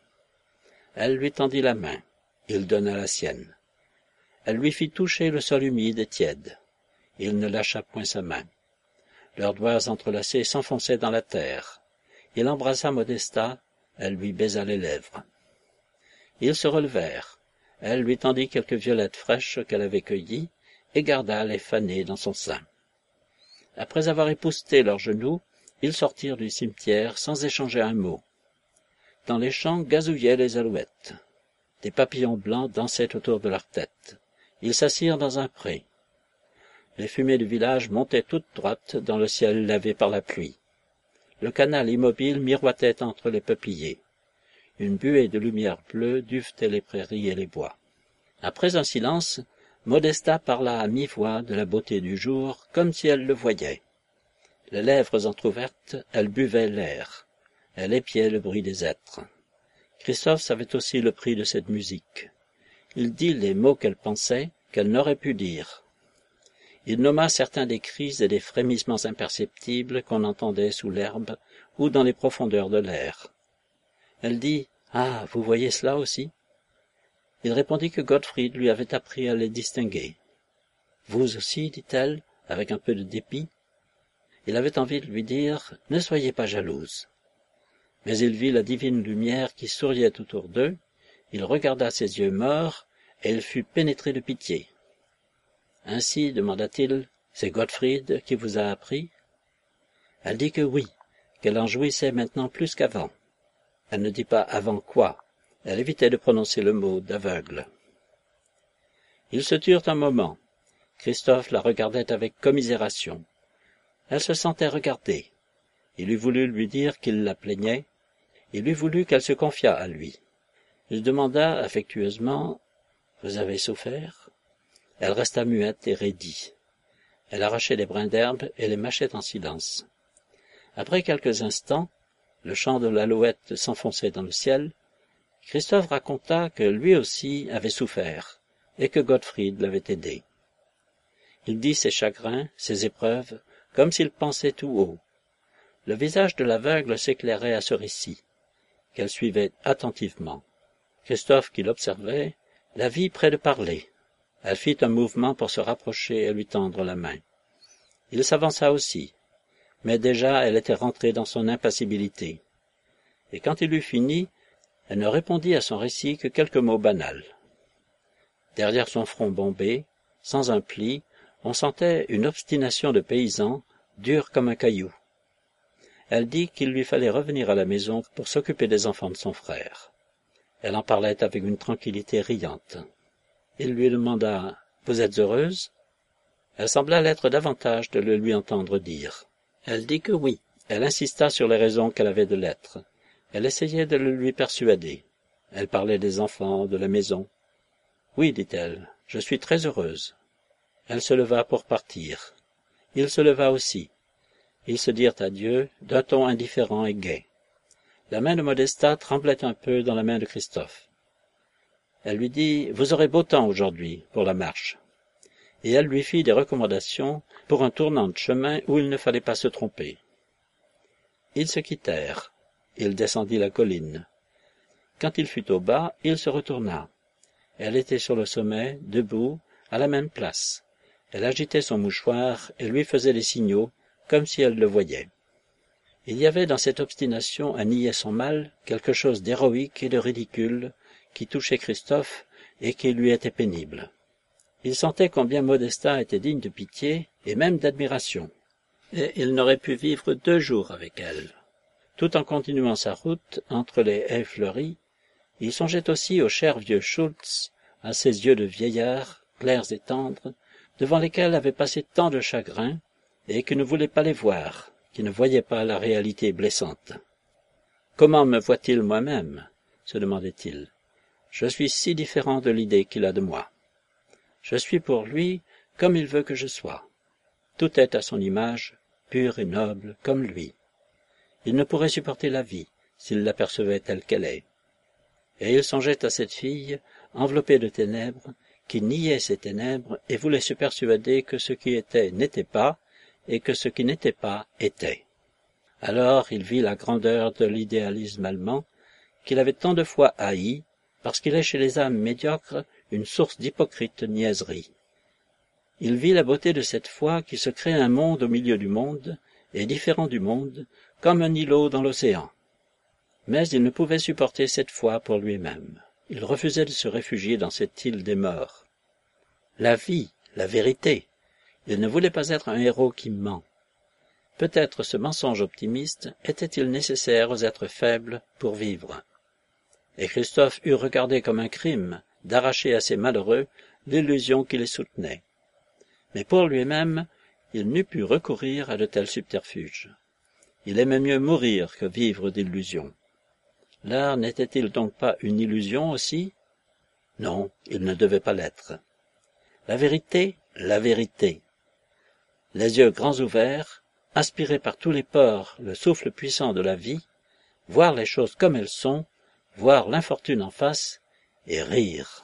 Elle lui tendit la main. Il donna la sienne. Elle lui fit toucher le sol humide et tiède. Il ne lâcha point sa main. Leurs doigts entrelacés s'enfonçaient dans la terre. Il embrassa Modesta, elle lui baisa les lèvres. Ils se relevèrent. Elle lui tendit quelques violettes fraîches qu'elle avait cueillies et garda les faner dans son sein. Après avoir épousseté leurs genoux, ils sortirent du cimetière sans échanger un mot. Dans les champs gazouillaient les alouettes. Des papillons blancs dansaient autour de leur tête. Ils s'assirent dans un pré. Les fumées du village montaient toutes droites dans le ciel lavé par la pluie. Le canal immobile miroitait entre les peupliers. Une buée de lumière bleue duvetait les prairies et les bois. Après un silence, Modesta parla à mi-voix de la beauté du jour, comme si elle le voyait. Les lèvres entr'ouvertes, elle buvait l'air. Elle épiait le bruit des êtres. Christophe savait aussi le prix de cette musique. Il dit les mots qu'elle pensait, qu'elle n'aurait pu dire. Il nomma certains des cris et des frémissements imperceptibles qu'on entendait sous l'herbe ou dans les profondeurs de l'air. Elle dit « Ah, vous voyez cela aussi ?» Il répondit que Gottfried lui avait appris à les distinguer. « Vous aussi, dit-elle, avec un peu de dépit. » Il avait envie de lui dire « Ne soyez pas jalouse. » Mais il vit la divine lumière qui souriait autour d'eux, il regarda ses yeux morts, et il fut pénétré de pitié. « Ainsi, demanda-t-il, c'est Gottfried qui vous a appris ?» Elle dit que oui, qu'elle en jouissait maintenant plus qu'avant. Elle ne dit pas « avant quoi ?» Elle évitait de prononcer le mot d'aveugle. Ils se turent un moment. Christophe la regardait avec commisération. Elle se sentait regardée. Il eût voulu lui dire qu'il la plaignait. Il eût voulu qu'elle se confiât à lui. Il demanda affectueusement « Vous avez souffert ?» Elle resta muette et raidie. Elle arrachait des brins d'herbe et les mâchait en silence. Après quelques instants, le chant de l'alouette s'enfonçait dans le ciel. Christophe raconta que lui aussi avait souffert et que Gottfried l'avait aidé. Il dit ses chagrins, ses épreuves, comme s'il pensait tout haut. Le visage de l'aveugle s'éclairait à ce récit, qu'elle suivait attentivement. Christophe, qui l'observait, la vit près de parler. Elle fit un mouvement pour se rapprocher et lui tendre la main. Il s'avança aussi, mais déjà elle était rentrée dans son impassibilité. Et quand il eut fini, elle ne répondit à son récit que quelques mots banals. Derrière son front bombé, sans un pli, on sentait une obstination de paysan, dure comme un caillou. Elle dit qu'il lui fallait revenir à la maison pour s'occuper des enfants de son frère. Elle en parlait avec une tranquillité riante. Il lui demanda « Vous êtes heureuse ?» Elle sembla l'être davantage de le lui entendre dire. Elle dit que oui. Elle insista sur les raisons qu'elle avait de l'être. Elle essayait de le lui persuader. Elle parlait des enfants, de la maison. « Oui, dit-elle, je suis très heureuse. » Elle se leva pour partir. Il se leva aussi. Ils se dirent adieu d'un ton indifférent et gai. La main de Modesta tremblait un peu dans la main de Christophe. Elle lui dit « Vous aurez beau temps aujourd'hui pour la marche. » Et elle lui fit des recommandations pour un tournant de chemin où il ne fallait pas se tromper. Ils se quittèrent. Il descendit la colline. Quand il fut au bas, il se retourna. Elle était sur le sommet, debout, à la même place. Elle agitait son mouchoir et lui faisait des signaux, comme si elle le voyait. Il y avait dans cette obstination à nier son mal quelque chose d'héroïque et de ridicule qui touchait Christophe et qui lui était pénible. Il sentait combien Modesta était digne de pitié et même d'admiration, et il n'aurait pu vivre deux jours avec elle. Tout en continuant sa route entre les haies fleuries, il songeait aussi au cher vieux Schultz, à ses yeux de vieillard, clairs et tendres, devant lesquels avait passé tant de chagrin, et qui ne voulait pas les voir, qui ne voyait pas la réalité blessante. « Comment me voit-il moi-même ?» se demandait-il. « Je suis si différent de l'idée qu'il a de moi. Je suis pour lui comme il veut que je sois. Tout est à son image, pur et noble, comme lui. Il ne pourrait supporter la vie s'il l'apercevait telle qu'elle est. » Et il songeait à cette fille, enveloppée de ténèbres, qui niait ces ténèbres et voulait se persuader que ce qui était n'était pas, et que ce qui n'était pas était. Alors il vit la grandeur de l'idéalisme allemand, qu'il avait tant de fois haï, parce qu'il est chez les âmes médiocres une source d'hypocrite niaiserie. Il vit la beauté de cette foi qui se crée un monde au milieu du monde, et différent du monde, comme un îlot dans l'océan. Mais il ne pouvait supporter cette foi pour lui-même. Il refusait de se réfugier dans cette île des morts. La vie, la vérité. Il ne voulait pas être un héros qui ment. Peut-être ce mensonge optimiste était-il nécessaire aux êtres faibles pour vivre. Et Christophe eût regardé comme un crime d'arracher à ces malheureux l'illusion qui les soutenait. Mais pour lui-même, il n'eût pu recourir à de tels subterfuges. Il aimait mieux mourir que vivre d'illusions. L'art n'était-il donc pas une illusion aussi? Non, il ne devait pas l'être. La vérité, la vérité. Les yeux grands ouverts, aspirer par tous les pores le souffle puissant de la vie, voir les choses comme elles sont, voir l'infortune en face et rire.